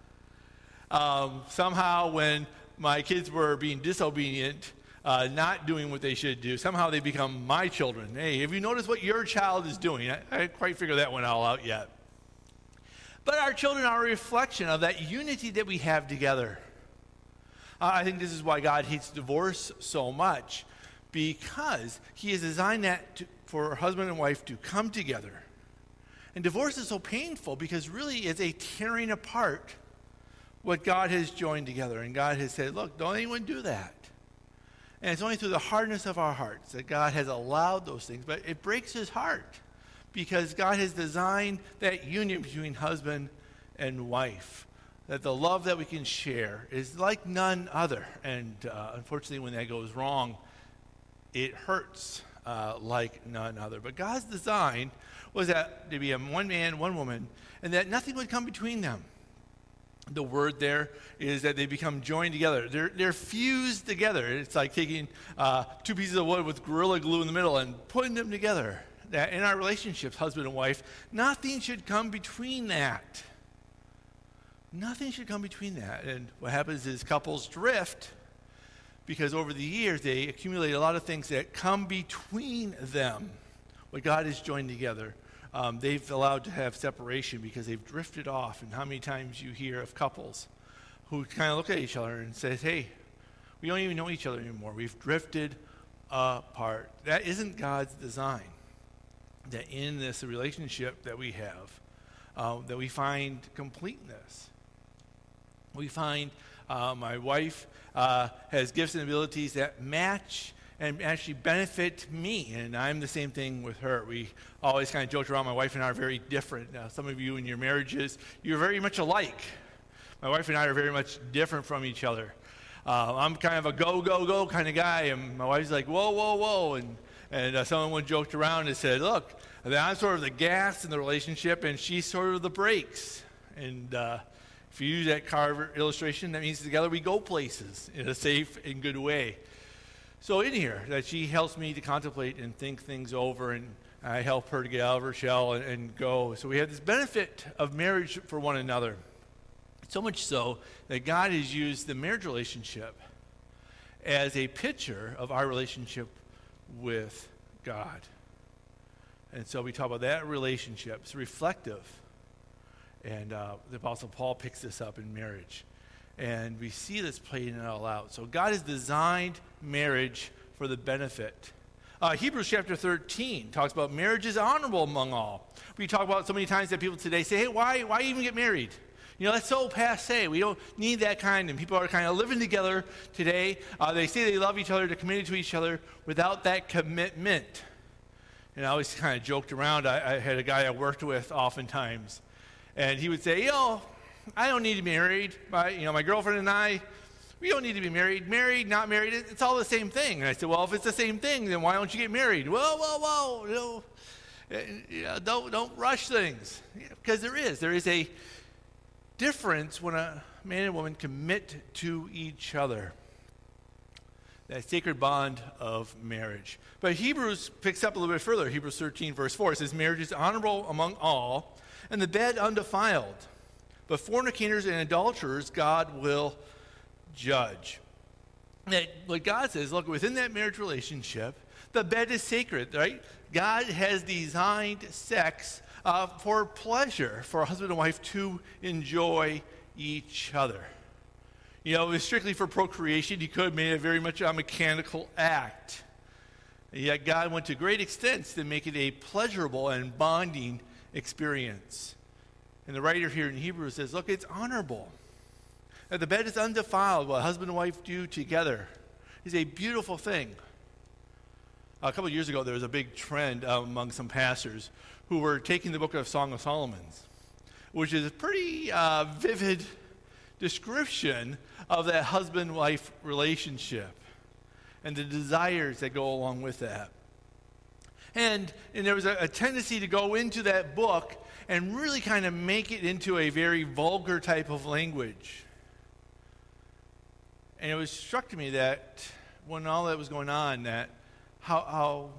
Um, somehow when my kids were being disobedient, Uh, not doing what they should do, somehow they become my children. Hey, have you noticed what your child is doing? I, I didn't quite figure that one all out yet. But our children are a reflection of that unity that we have together. Uh, I think this is why God hates divorce so much, because he has designed that to, for husband and wife to come together. And divorce is so painful because really it's a tearing apart what God has joined together. And God has said, look, don't anyone do that. And it's only through the hardness of our hearts that God has allowed those things. But it breaks his heart because God has designed that union between husband and wife, that the love that we can share is like none other. And uh, unfortunately, when that goes wrong, it hurts uh, like none other. But God's design was that to be a one man, one woman, and that nothing would come between them. The word there is that they become joined together. They're, they're fused together. It's like taking uh, two pieces of wood with Gorilla Glue in the middle and putting them together. That in our relationships, husband and wife, nothing should come between that. Nothing should come between that. And what happens is couples drift because over the years they accumulate a lot of things that come between them. What God has joined together. Um, they've allowed to have separation because they've drifted off. And how many times you hear of couples who kind of look at each other and says, hey, we don't even know each other anymore. We've drifted apart. That isn't God's design. That in this relationship that we have, uh, that we find completeness. We find uh, my wife uh, has gifts and abilities that match and actually benefit me, and I'm the same thing with her. We always kind of joke around. My wife and I are very different. Uh, some of you in your marriages, you're very much alike. My wife and I are very much different from each other. Uh, I'm kind of a go, go, go kind of guy, and my wife's like, whoa, whoa, whoa, and and uh, someone joked around and said, look, I'm sort of the gas in the relationship, and she's sort of the brakes. And uh, if you use that car illustration, that means together we go places in a safe and good way. So in here, that she helps me to contemplate and think things over, and I help her to get out of her shell and, and go. So we have this benefit of marriage for one another. So much so that God has used the marriage relationship as a picture of our relationship with God. And so we talk about that relationship. It's reflective. And uh, the Apostle Paul picks this up in marriage. And we see this playing it all out. So God has designed marriage for the benefit. Uh, Hebrews chapter thirteen talks about marriage is honorable among all. We talk about so many times that people today say, hey, why, why even get married? You know, that's so passe. We don't need that kind. And people are kind of living together today. Uh, they say they love each other, they're committed to each other without that commitment. And I always kind of joked around. I, I had a guy I worked with oftentimes. And he would say, you know, I don't need to be married. My, you know, my girlfriend and I, we don't need to be married. Married, not married, it's all the same thing. And I said, well, if it's the same thing, then why don't you get married? Whoa, whoa, whoa, you know, you know don't, don't rush things. Because there is. There is a difference when a man and woman commit to each other. That sacred bond of marriage. But Hebrews picks up a little bit further. Hebrews thirteen, verse four, it says, marriage is honorable among all, and the bed undefiled. But fornicators and adulterers God will judge. That what God says, look, within that marriage relationship, the bed is sacred, right? God has designed sex uh, for pleasure, for a husband and wife to enjoy each other. You know, it was strictly for procreation. He could have made it very much a mechanical act. And yet God went to great extents to make it a pleasurable and bonding experience. And the writer here in Hebrews says, look, it's honorable. That the bed is undefiled, what husband and wife do together is a beautiful thing. A couple of years ago, there was a big trend uh, among some pastors who were taking the book of Song of Solomon, which is a pretty uh, vivid description of that husband-wife relationship and the desires that go along with that. And, and there was a, a tendency to go into that book and really kind of make it into a very vulgar type of language. And it was struck to me that when all that was going on, that how, how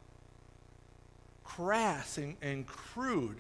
crass and, and crude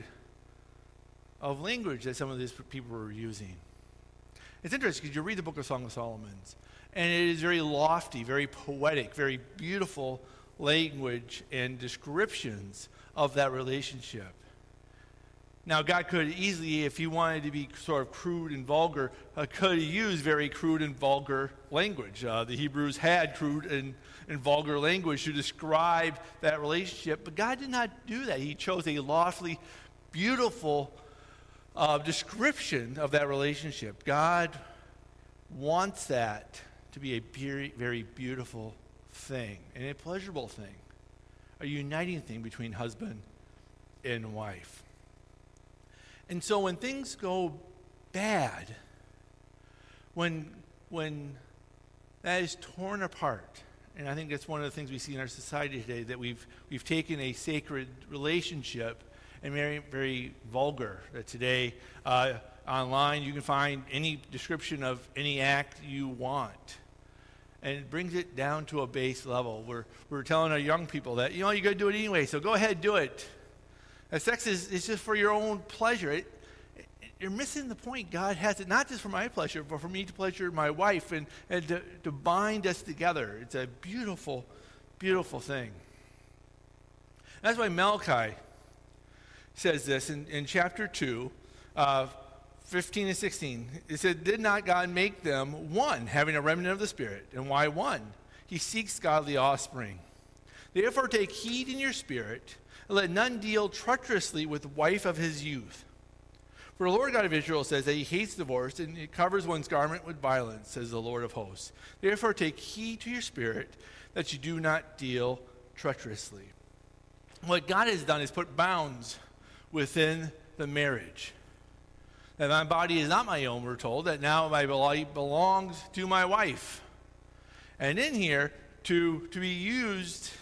of language that some of these people were using. It's interesting because you read the book of Song of Solomon, and it is very lofty, very poetic, very beautiful language and descriptions of that relationship. Now, God could easily, if he wanted to be sort of crude and vulgar, uh, could use very crude and vulgar language. Uh, the Hebrews had crude and, and vulgar language to describe that relationship, but God did not do that. He chose a lofty, beautiful uh, description of that relationship. God wants that to be a very, very beautiful thing and a pleasurable thing, a uniting thing between husband and wife. And so when things go bad, when when that is torn apart, and I think that's one of the things we see in our society today, that we've we've taken a sacred relationship and very very vulgar. That today uh, online you can find any description of any act you want, and it brings it down to a base level. We're we're telling our young people that, you know, you're going to do it anyway, so go ahead, do it. That sex is, is just for your own pleasure. It, it, you're missing the point. God has it not just for my pleasure, but for me to pleasure my wife and, and to, to bind us together. It's a beautiful, beautiful thing. That's why Malachi says this in, in chapter two, uh, fifteen and sixteen. It said, did not God make them one, having a remnant of the Spirit? And why one? He seeks godly offspring. Therefore take heed in your spirit, and let none deal treacherously with the wife of his youth. For the Lord God of Israel says that he hates divorce, and it covers one's garment with violence, says the Lord of hosts. Therefore take heed to your spirit, that you do not deal treacherously. What God has done is put bounds within the marriage. That my body is not my own, we're told, that now my body belongs to my wife. And in here, to, to be used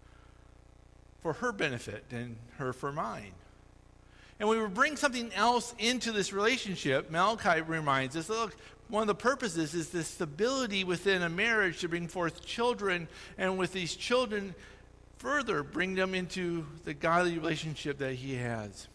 for her benefit and her for mine. And when we bring something else into this relationship, Malachi reminds us, look, one of the purposes is the stability within a marriage to bring forth children, and with these children, further bring them into the godly relationship that he has.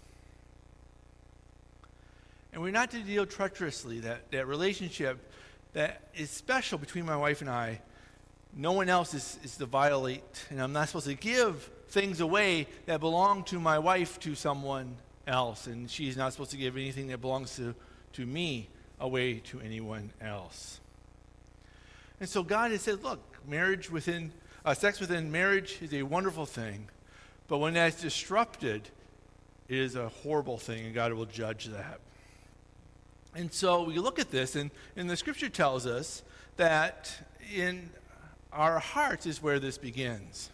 And we're not to deal treacherously. That, that relationship that is special between my wife and I, no one else is, is to violate, and I'm not supposed to give things away that belong to my wife to someone else, and she's not supposed to give anything that belongs to, to me away to anyone else. And so God has said, look, marriage within, uh, sex within marriage is a wonderful thing, but when that's disrupted, it is a horrible thing, and God will judge that. And so we look at this, and, and the scripture tells us that in our hearts is where this begins.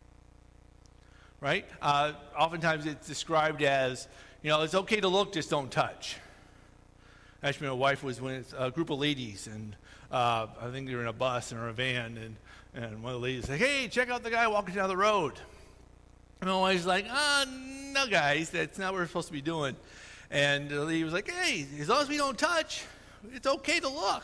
Right? Uh, oftentimes it's described as, you know, it's okay to look, just don't touch. Actually, my wife was with a group of ladies, and uh, I think they were in a bus or a van, and, and one of the ladies said, hey, check out the guy walking down the road. And my wife's like, oh, no, guys, that's not what we're supposed to be doing. And the lady was like, hey, as long as we don't touch, it's okay to look.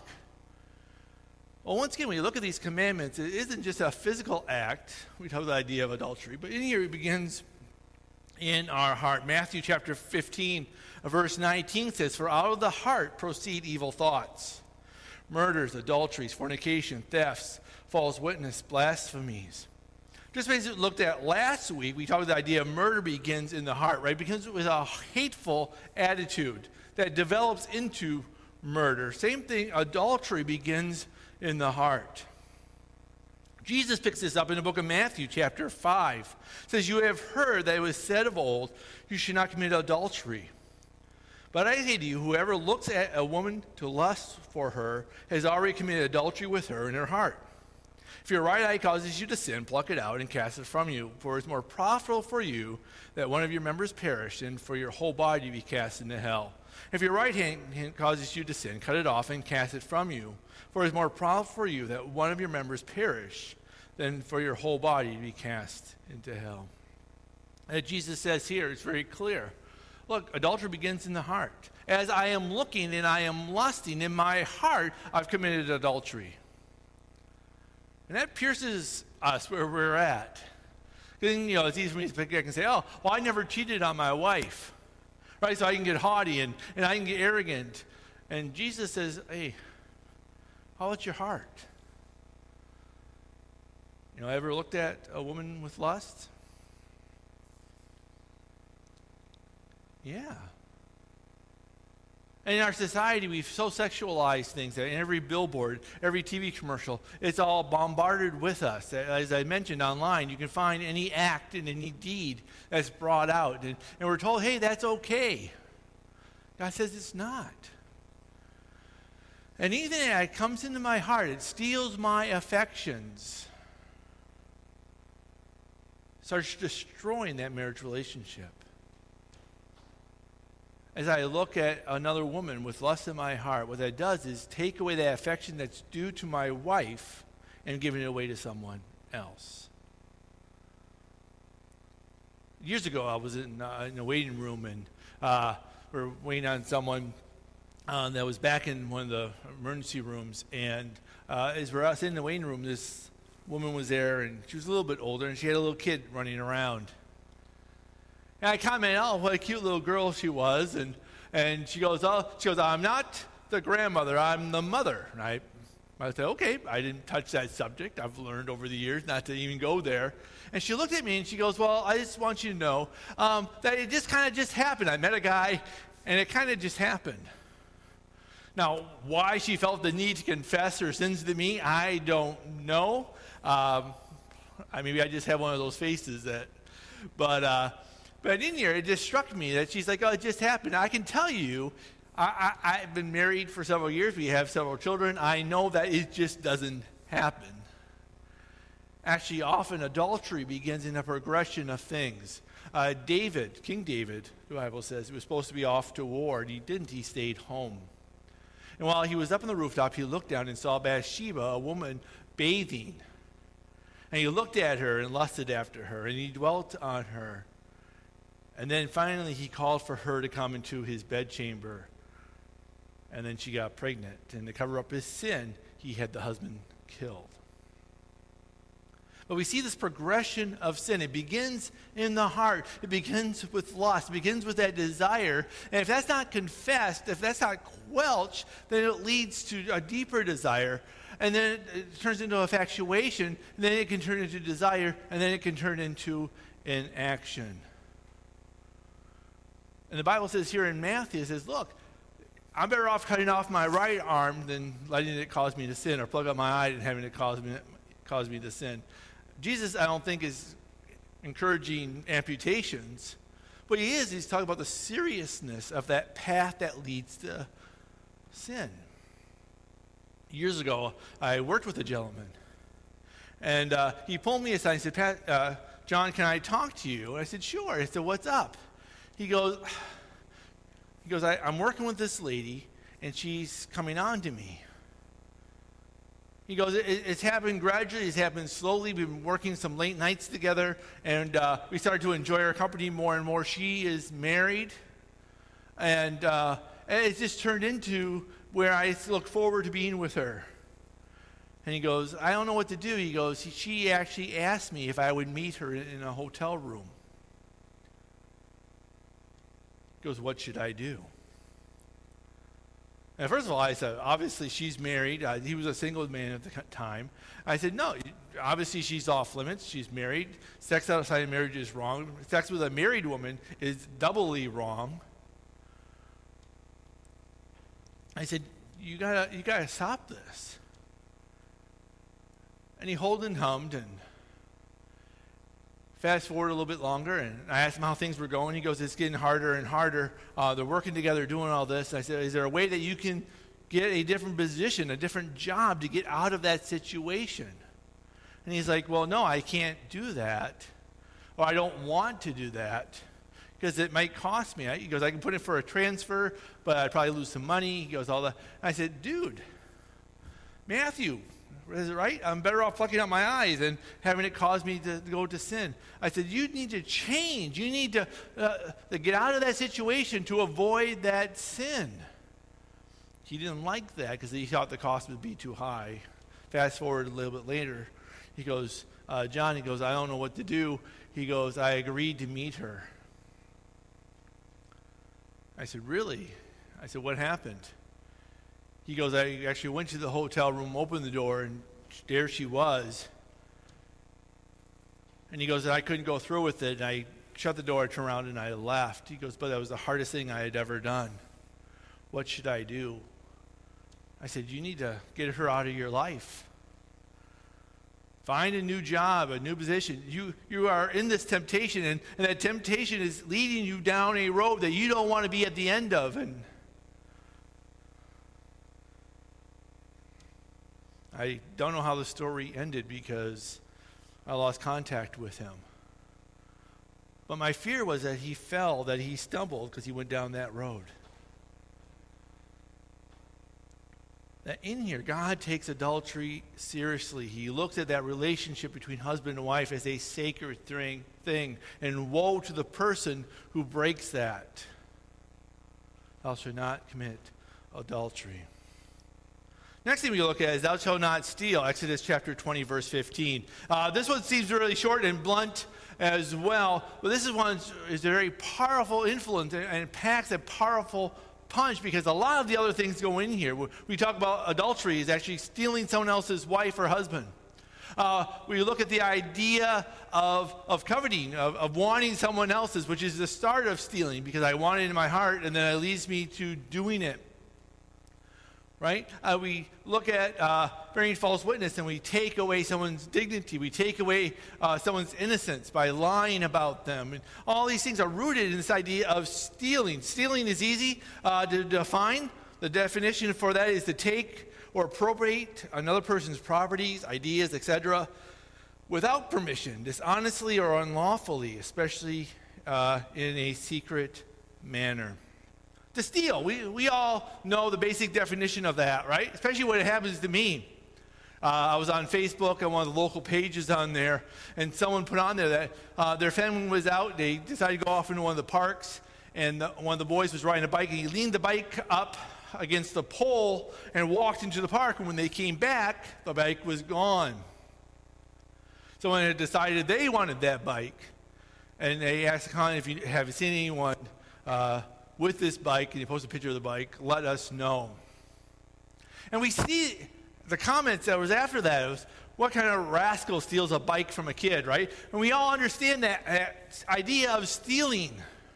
Well, once again, when you look at these commandments, it isn't just a physical act. We talk about the idea of adultery, but in here it begins in our heart. Matthew chapter fifteen, verse nineteen says, for out of the heart proceed evil thoughts, murders, adulteries, fornication, thefts, false witness, blasphemies. Just as we looked at last week, we talked about the idea of murder begins in the heart, right? It begins with a hateful attitude that develops into murder. Same thing, adultery begins in the heart. Jesus picks this up in the book of Matthew, chapter five. It says, you have heard that it was said of old, you should not commit adultery. But I say to you, whoever looks at a woman to lust for her has already committed adultery with her in her heart. If your right eye causes you to sin, pluck it out and cast it from you. For it's more profitable for you that one of your members perish than for your whole body to be cast into hell. If your right hand causes you to sin, cut it off and cast it from you. For it is more profitable for you that one of your members perish than for your whole body to be cast into hell. As Jesus says here, it's very clear. Look, adultery begins in the heart. As I am looking and I am lusting in my heart, I've committed adultery. And that pierces us where we're at. Then, you know, it's easy for me to pick up and say, oh, well, I never cheated on my wife. Right? So I can get haughty and, and I can get arrogant. And Jesus says, hey, how about your heart? You know, ever looked at a woman with lust? Yeah. And in our society, we've so sexualized things that in every billboard, every T V commercial, it's all bombarded with us. As I mentioned online, you can find any act and any deed that's brought out. And, and we're told, hey, that's okay. God says it's not. And anything that comes into my heart, it steals my affections, starts destroying that marriage relationship. As I look at another woman with lust in my heart, what that does is take away that affection that's due to my wife and giving it away to someone else. Years ago, I was in, uh, in a waiting room, and uh, we were waiting on someone uh, that was back in one of the emergency rooms. And uh, as we're sitting in the waiting room, this woman was there, and she was a little bit older, and she had a little kid running around. And I commented, oh, what a cute little girl she was. And, and she goes, oh, she goes, I'm not the grandmother, I'm the mother. And I, I said, okay, I didn't touch that subject. I've learned over the years not to even go there. And she looked at me and she goes, well, I just want you to know um, that it just kind of just happened. I met a guy and it kind of just happened. Now, why she felt the need to confess her sins to me, I don't know. Um, I maybe I just have one of those faces that, but, uh, But in here, it just struck me that she's like, oh, it just happened. I can tell you, I, I, I've been married for several years. We have several children. I know that it just doesn't happen. Actually, often adultery begins in a progression of things. Uh, David, King David, the Bible says, he was supposed to be off to war, and he didn't. He stayed home. And while he was up on the rooftop, he looked down and saw Bathsheba, a woman, bathing. And he looked at her and lusted after her, and he dwelt on her. And then finally he called for her to come into his bedchamber. And then she got pregnant. And to cover up his sin, he had the husband killed. But we see this progression of sin. It begins in the heart. It begins with lust. It begins with that desire. And if that's not confessed, if that's not quelched, then it leads to a deeper desire. And then it, it turns into infatuation. And then it can turn into desire. And then it can turn into an action. And the Bible says here in Matthew, it says, look, I'm better off cutting off my right arm than letting it cause me to sin, or plug up my eye and having it cause me, cause me to sin. Jesus, I don't think, is encouraging amputations. What he is, he's talking about the seriousness of that path that leads to sin. Years ago, I worked with a gentleman, and uh, he pulled me aside and said, Pat, uh, John, can I talk to you? And I said, sure. I said, what's up? He goes, he goes, I, I'm working with this lady, and she's coming on to me. He goes, it, it's happened gradually, it's happened slowly. We've been working some late nights together, and uh, we started to enjoy our company more and more. She is married, and uh, it's just turned into where I look forward to being with her. And he goes, I don't know what to do. He goes, she actually asked me if I would meet her in a hotel room. He goes, what should I do? And first of all, I said, obviously she's married. Uh, he was a single man at the time. I said, no, obviously she's off limits. She's married. Sex outside of marriage is wrong. Sex with a married woman is doubly wrong. I said, you gotta, you gotta stop this. And he holed and hummed, and fast forward a little bit longer, and I asked him how things were going. He goes, it's getting harder and harder. Uh, they're working together, doing all this. I said, is there a way that you can get a different position, a different job to get out of that situation? And he's like, well, no, I can't do that, or I don't want to do that, because it might cost me. He goes, I can put in for a transfer, but I'd probably lose some money. He goes, all that. And I said, dude, Matthew, is it right? I'm better off plucking out my eyes and having it cause me to, to go to sin. I said, you need to change. You need to, uh, to get out of that situation to avoid that sin. He didn't like that because he thought the cost would be too high. Fast forward a little bit later, he goes, uh, John, he goes, I don't know what to do. He goes, I agreed to meet her. I said, really? I said, what happened? He goes, I actually went to the hotel room, opened the door, and there she was. And he goes, I couldn't go through with it, and I shut the door, I turned around, and I left. He goes, but that was the hardest thing I had ever done. What should I do? I said, you need to get her out of your life. Find a new job, a new position. You you are in this temptation, and, and that temptation is leading you down a road that you don't want to be at the end of. And I don't know how the story ended because I lost contact with him. But my fear was that he fell, that he stumbled because he went down that road. That in here, God takes adultery seriously. He looks at that relationship between husband and wife as a sacred thing, thing. And woe to the person who breaks that. Thou shalt not commit adultery. Next thing we look at is thou shalt not steal. Exodus chapter twenty, verse fifteen. Uh, this one seems really short and blunt as well. But this is one is a very powerful influence and, and packs a powerful punch because a lot of the other things go in here. We talk about adultery is actually stealing someone else's wife or husband. Uh, we look at the idea of, of coveting, of, of wanting someone else's, which is the start of stealing because I want it in my heart and then it leads me to doing it. Right? Uh, we look at uh, bearing false witness and we take away someone's dignity. We take away uh, someone's innocence by lying about them. And all these things are rooted in this idea of stealing. Stealing is easy uh, to define. The definition for that is to take or appropriate another person's properties, ideas, et cetera, without permission, dishonestly or unlawfully, especially uh, in a secret manner. To steal, we, we all know the basic definition of that, right? Especially when it happens to me. Uh, I was on Facebook on one of the local pages on there, and someone put on there that uh, their family was out. They decided to go off into one of the parks, and the, one of the boys was riding a bike, and he leaned the bike up against the pole and walked into the park, and when they came back, the bike was gone. Someone had decided they wanted that bike, and they asked Con if you have seen anyone uh, with this bike, and he posted a picture of the bike, let us know. And we see the comments that was after that. It was, what kind of rascal steals a bike from a kid, right? And we all understand that, that idea of stealing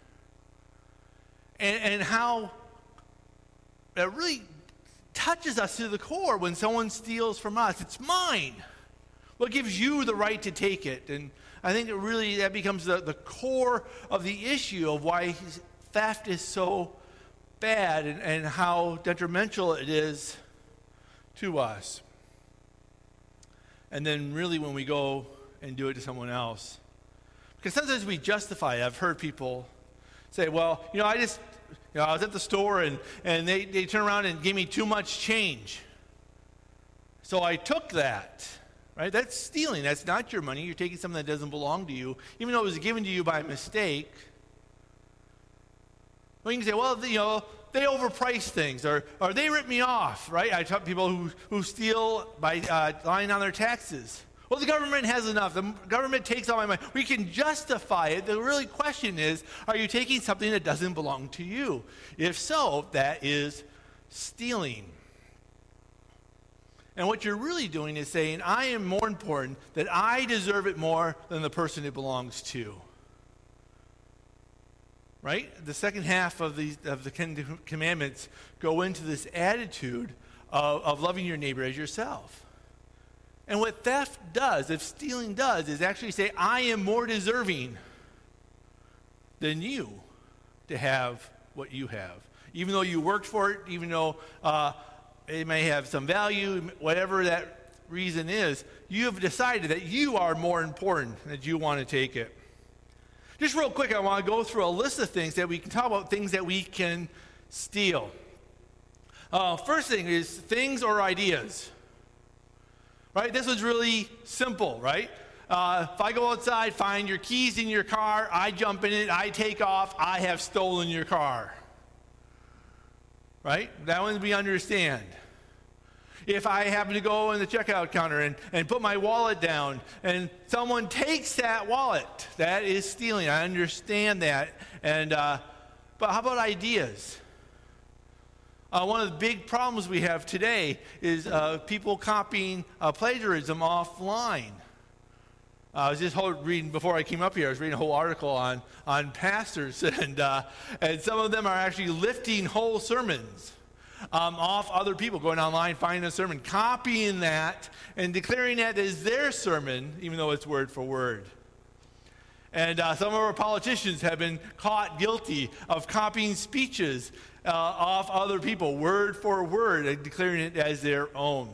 and, and how it really touches us to the core when someone steals from us. It's mine. What gives you the right to take it? And I think it really, that becomes the, the core of the issue of why theft is so bad and, and how detrimental it is to us. And then really when we go and do it to someone else. Because sometimes we justify it. I've heard people say, well, you know, I just, you know, I was at the store and, and they, they turned around and gave me too much change. So I took that, right? That's stealing. That's not your money. You're taking something that doesn't belong to you, even though it was given to you by mistake. Well, you can say, well, you know, they overprice things, or or they rip me off, right? I tell people who, who steal by uh, lying on their taxes. Well, the government has enough. The government takes all my money. We can justify it. The really question is, are you taking something that doesn't belong to you? If so, that is stealing. And what you're really doing is saying, I am more important, that I deserve it more than the person it belongs to. Right? The second half of, these, of the Ten Commandments go into this attitude of, of loving your neighbor as yourself. And what theft does, if stealing does, is actually say, I am more deserving than you to have what you have. Even though you worked for it, even though uh, it may have some value, whatever that reason is, you have decided that you are more important, that you want to take it. Just real quick, I want to go through a list of things that we can talk about, things that we can steal. Uh, first thing is things or ideas. Right? This was really simple, right? Uh, if I go outside, find your keys in your car, I jump in it, I take off, I have stolen your car. Right? That one we understand. If I happen to go in the checkout counter and, and put my wallet down and someone takes that wallet, that is stealing. I understand that. And uh, but how about ideas? Uh, one of the big problems we have today is uh, people copying uh, plagiarism offline. Uh, I was just whole, reading, before I came up here, I was reading a whole article on, on pastors, and, uh, and some of them are actually lifting whole sermons um, off other people, going online, finding a sermon, copying that, and declaring that as their sermon, even though it's word for word. And uh, some of our politicians have been caught guilty of copying speeches uh, off other people, word for word, and declaring it as their own.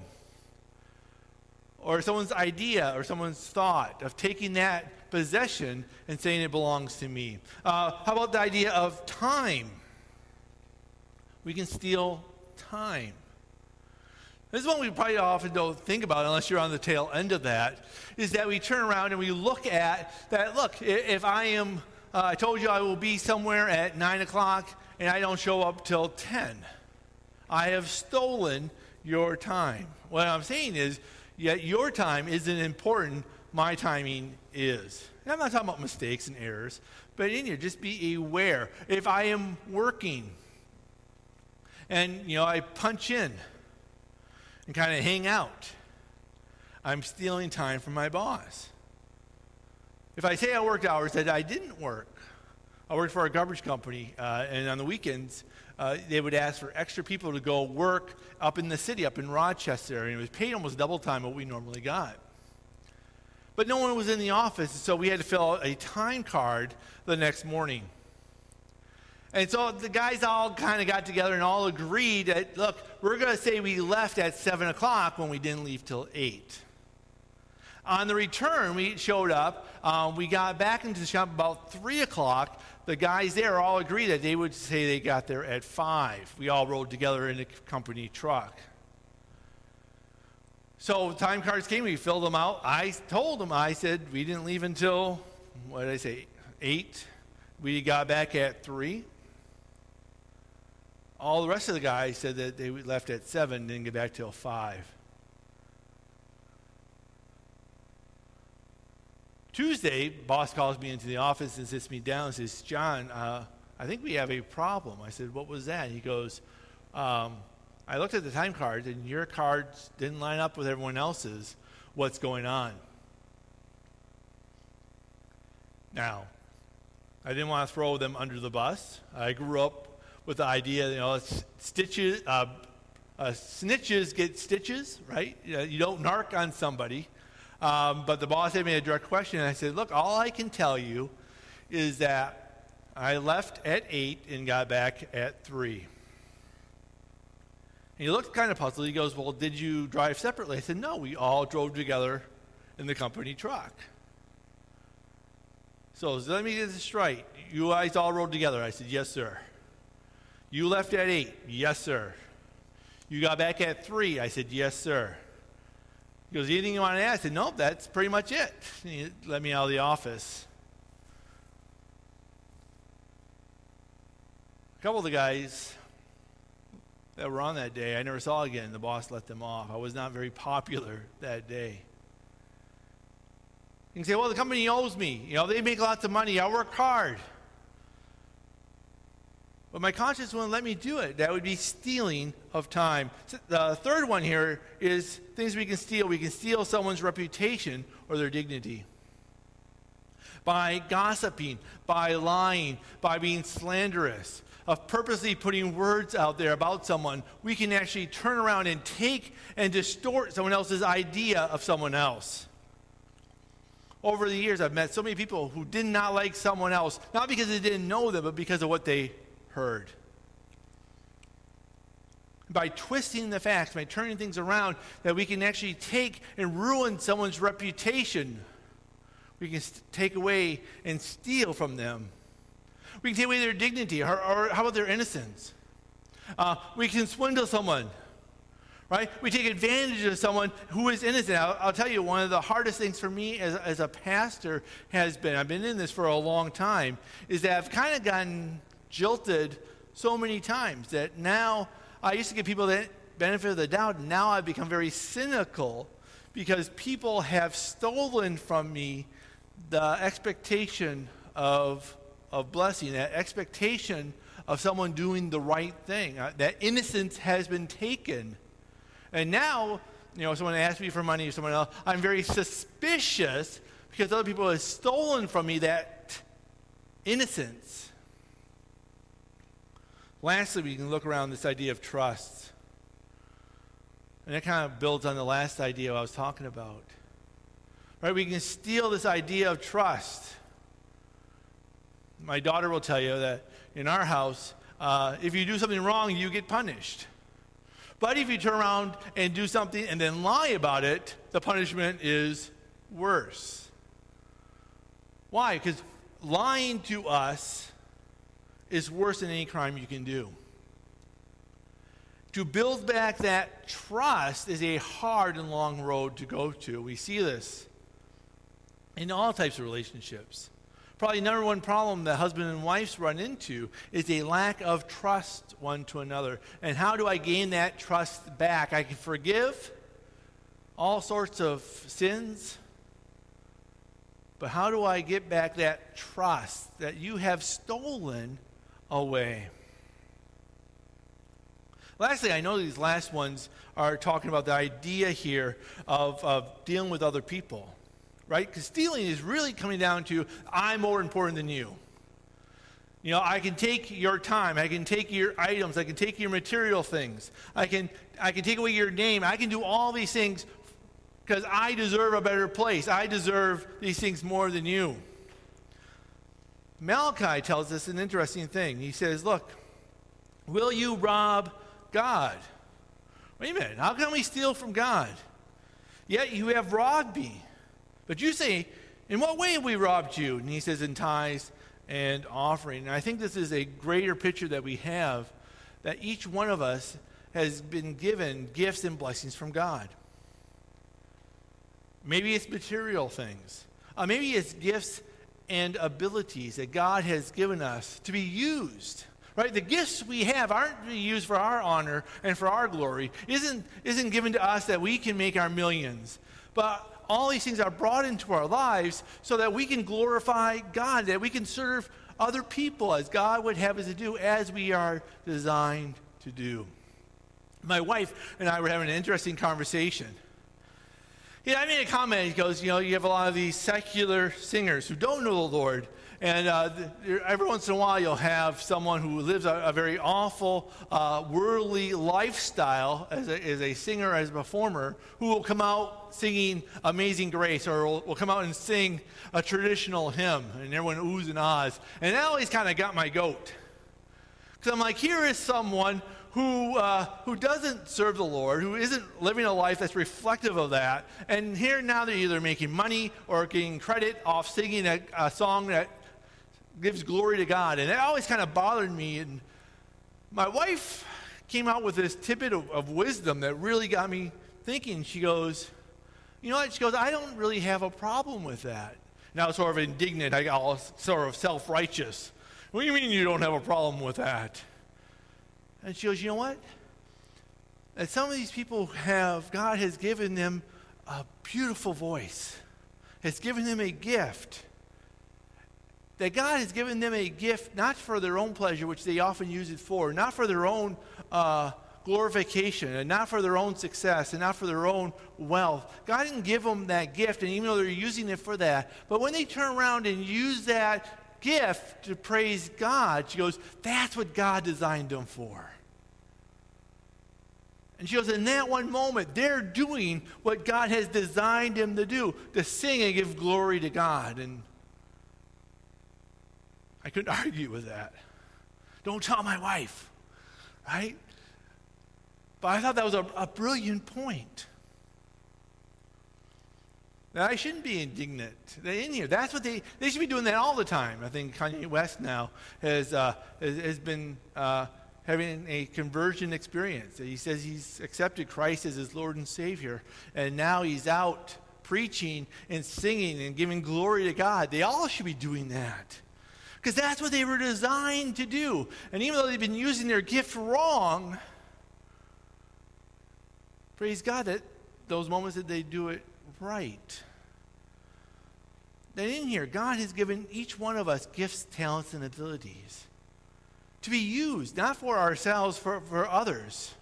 Or someone's idea or someone's thought of taking that possession and saying it belongs to me. Uh, how about the idea of time? We can steal time. This is one we probably often don't think about unless you're on the tail end of that, is that we turn around and we look at that, look, if I am, uh, I told you I will be somewhere at nine o'clock and I don't show up till ten. I have stolen your time. What I'm saying is, yet your time isn't important, my timing is. And I'm not talking about mistakes and errors, but in here, just be aware. If I am working and, you know, I punch in and kind of hang out, I'm stealing time from my boss. If I say I worked hours that I didn't work, I worked for a garbage company, uh, and on the weekends, uh, they would ask for extra people to go work up in the city, up in Rochester, and it was paid almost double time what we normally got. But no one was in the office, so we had to fill out a time card the next morning. And so the guys all kind of got together and all agreed that, look, we're going to say we left at seven o'clock when we didn't leave till eight. On the return, we showed up. Um, we got back into the shop about three o'clock. The guys there all agreed that they would say they got there at five. We all rode together in a company truck. So time cards came. We filled them out. I told them, I said, we didn't leave until, what did I say, eight. We got back at three. All the rest of the guys said that they left at seven, didn't get back till five. Tuesday, boss calls me into the office and sits me down and says, John, uh, I think we have a problem. I said, what was that? He goes, um, I looked at the time cards and your cards didn't line up with everyone else's. What's going on? Now, I didn't want to throw them under the bus. I grew up with the idea, you know, stitches, uh, uh, snitches get stitches, right? You know, you don't narc on somebody. Um, but the boss had me a direct question, and I said, look, all I can tell you is that I left at eight and got back at three. And he looked kind of puzzled. He goes, well, did you drive separately? I said, no, we all drove together in the company truck. So let me get this straight. You guys all rode together. I said, yes, sir. You left at eight. Yes, sir. You got back at three. I said, yes, sir. He goes, anything you want to ask? I said, nope, that's pretty much it. He let me out of the office. A couple of the guys that were on that day, I never saw again. The boss let them off. I was not very popular that day. You can say, well, the company owes me. You know, they make lots of money. I work hard. But my conscience wouldn't let me do it. That would be stealing of time. The third one here is things we can steal. We can steal someone's reputation or their dignity. By gossiping, by lying, by being slanderous, of purposely putting words out there about someone, we can actually turn around and take and distort someone else's idea of someone else. Over the years, I've met so many people who did not like someone else, not because they didn't know them, but because of what they heard. By twisting the facts, by turning things around, that we can actually take and ruin someone's reputation. We can st- take away and steal from them. We can take away their dignity, or, or how about their innocence? Uh, we can swindle someone, right? We take advantage of someone who is innocent. I'll, I'll tell you, one of the hardest things for me as, as a pastor has been, I've been in this for a long time, is that I've kind of gotten jilted so many times that now I used to give people the benefit of the doubt, and now I've become very cynical because people have stolen from me the expectation of of blessing, that expectation of someone doing the right thing. Uh, that innocence has been taken. And now, you know, someone asks me for money or someone else, I'm very suspicious because other people have stolen from me that innocence. Lastly, we can look around this idea of trust. And that kind of builds on the last idea I was talking about. Right? We can steal this idea of trust. My daughter will tell you that in our house, uh, if you do something wrong, you get punished. But if you turn around and do something and then lie about it, the punishment is worse. Why? Because lying to us is worse than any crime you can do. To build back that trust is a hard and long road to go to. We see this in all types of relationships. Probably number one problem that husband and wives run into is a lack of trust one to another. And how do I gain that trust back? I can forgive all sorts of sins, but how do I get back that trust that you have stolen away? Lastly, I know these last ones are talking about the idea here of, of dealing with other people. Right? Because stealing is really coming down to, I'm more important than you. You know, I can take your time. I can take your items. I can take your material things. I can, I can take away your name. I can do all these things because I deserve a better place. I deserve these things more than you. Malachi tells us an interesting thing. He says, look, will you rob God? Wait a minute. How can we steal from God? Yet you have robbed me. But you say, in what way have we robbed you? And he says, in tithes and offering. And I think this is a greater picture that we have, that each one of us has been given gifts and blessings from God. Maybe it's material things. Uh, maybe it's gifts and abilities that God has given us to be used. Right? The gifts we have aren't to be used for our honor and for our glory. Isn't, isn't given to us that we can make our millions. But all these things are brought into our lives so that we can glorify God, that we can serve other people as God would have us to do, as we are designed to do. My wife and I were having an interesting conversation. Yeah, I made a comment. He goes, you know, you have a lot of these secular singers who don't know the Lord. And uh, every once in a while, you'll have someone who lives a, a very awful, uh, worldly lifestyle as a, as a singer, as a performer, who will come out singing Amazing Grace, or will, will come out and sing a traditional hymn, and everyone oohs and ahs. And that always kind of got my goat. Because I'm like, here is someone who uh, who doesn't serve the Lord, who isn't living a life that's reflective of that, and here now they're either making money or getting credit off singing a, a song that gives glory to God. And it always kind of bothered me. And my wife came out with this tidbit of, of wisdom that really got me thinking. She goes, you know what? She goes, I don't really have a problem with that. Now sort of indignant, I got all sort of self-righteous. What do you mean you don't have a problem with that? And she goes, you know what? That some of these people have, God has given them a beautiful voice. Has given them a gift. That God has given them a gift not for their own pleasure, which they often use it for, not for their own uh, glorification, and not for their own success, and not for their own wealth. God didn't give them that gift, and even though they're using it for that, but when they turn around and use that gift to praise God, she goes, that's what God designed them for. And she goes, in that one moment, they're doing what God has designed them to do, to sing and give glory to God. And I couldn't argue with that. Don't tell my wife, right? But I thought that was a, a brilliant point. That I shouldn't be indignant. They're in here. That's what they, they should be doing that all the time. I think Kanye West now has, uh, has, has been uh, having a conversion experience. He says he's accepted Christ as his Lord and Savior, and now he's out preaching and singing and giving glory to God. They all should be doing that, because that's what they were designed to do. And even though they've been using their gift wrong, praise God that those moments that they do it right. Then in here, God has given each one of us gifts, talents, and abilities to be used, not for ourselves, for, for others.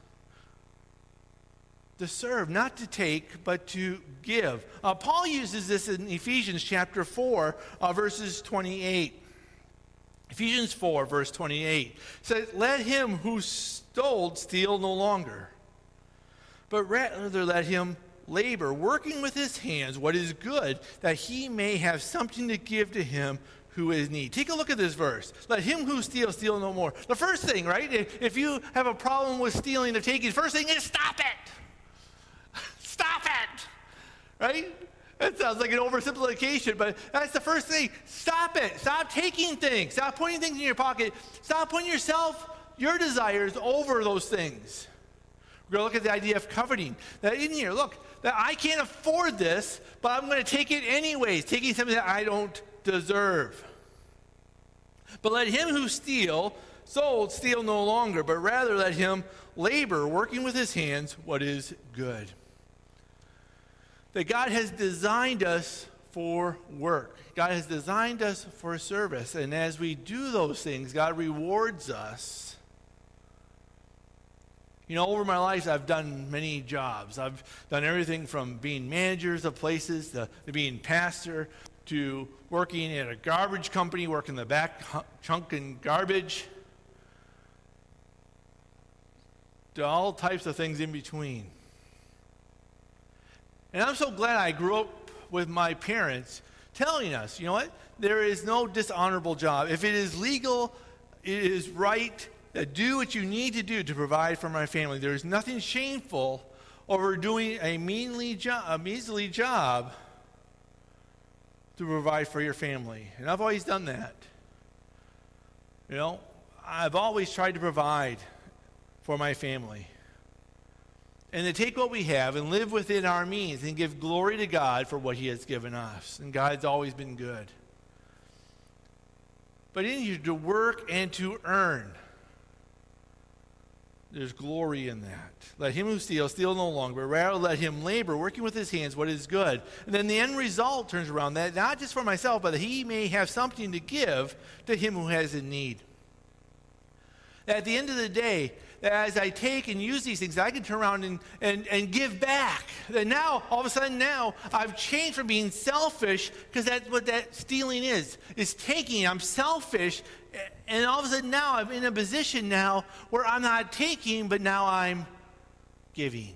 To serve, not to take, but to give. Uh, Paul uses this in Ephesians chapter four, uh, verses twenty-eight. Ephesians four, verse twenty-eight says, let him who stole steal no longer, but rather let him labor, working with his hands what is good, that he may have something to give to him who is in need. Take a look at this verse. Let him who steals steal no more. The first thing, right? If, if you have a problem with stealing or taking, the first thing is stop it. Stop it. Right? That sounds like an oversimplification, but that's the first thing. Stop it. Stop taking things. Stop putting things in your pocket. Stop putting yourself, your desires over those things. We're going to look at the idea of coveting. That in here, look, that I can't afford this, but I'm going to take it anyways, taking something that I don't deserve. But let him who steal, sold, steal no longer, but rather let him labor, working with his hands what is good. That God has designed us for work. God has designed us for service. And as we do those things, God rewards us. You know, over my life, I've done many jobs. I've done everything from being managers of places to, to being pastor to working at a garbage company, working the back chunk in garbage, to all types of things in between. And I'm so glad I grew up with my parents telling us, you know what? There is no dishonorable job. If it is legal, it is right. Do what you need to do to provide for my family. There is nothing shameful over doing a meanly job, a measly job to provide for your family. And I've always done that. You know, I've always tried to provide for my family. And to take what we have and live within our means and give glory to God for what he has given us. And God's always been good. But in you to work and to earn. There's glory in that. Let him who steals, steal no longer, but rather let him labor, working with his hands what is good. And then the end result turns around that not just for myself, but that he may have something to give to him who has in need. At the end of the day, as I take and use these things, I can turn around and, and, and give back. And now, all of a sudden now, I've changed from being selfish, because that's what that stealing is, is taking. I'm selfish, and all of a sudden now I'm in a position now where I'm not taking, but now I'm giving.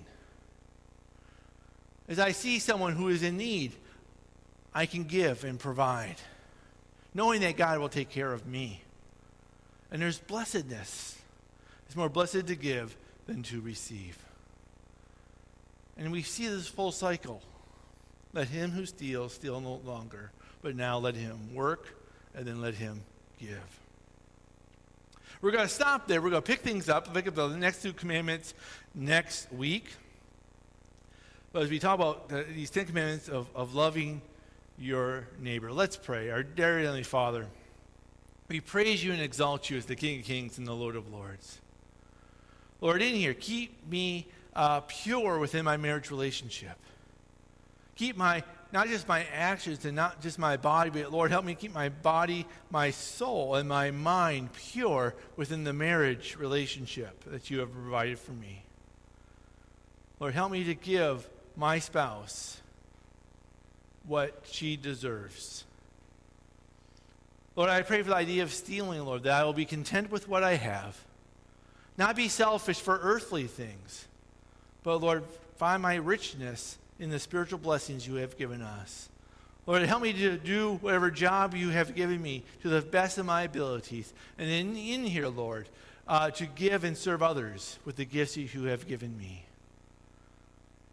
As I see someone who is in need, I can give and provide, knowing that God will take care of me. And there's blessedness. It's more blessed to give than to receive. And we see this full cycle. Let him who steals steal no longer, but now let him work, and then let him give. We're going to stop there. We're going to pick things up, pick up the next two commandments next week. But as we talk about the, these Ten Commandments of, of loving your neighbor, let's pray. Our dear Heavenly Father, we praise you and exalt you as the King of Kings and the Lord of Lords. Lord, in here, keep me uh, pure within my marriage relationship. Keep my, not just my actions and not just my body, but Lord, help me keep my body, my soul, and my mind pure within the marriage relationship that you have provided for me. Lord, help me to give my spouse what she deserves. Lord, I pray for the idea of stealing, Lord, that I will be content with what I have. Not be selfish for earthly things, but Lord, find my richness in the spiritual blessings you have given us. Lord, help me to do whatever job you have given me to the best of my abilities. And in, in here, Lord, uh, to give and serve others with the gifts you have given me.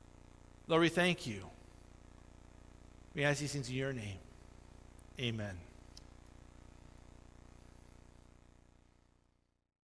Lord, we thank you. We ask these things in your name. Amen.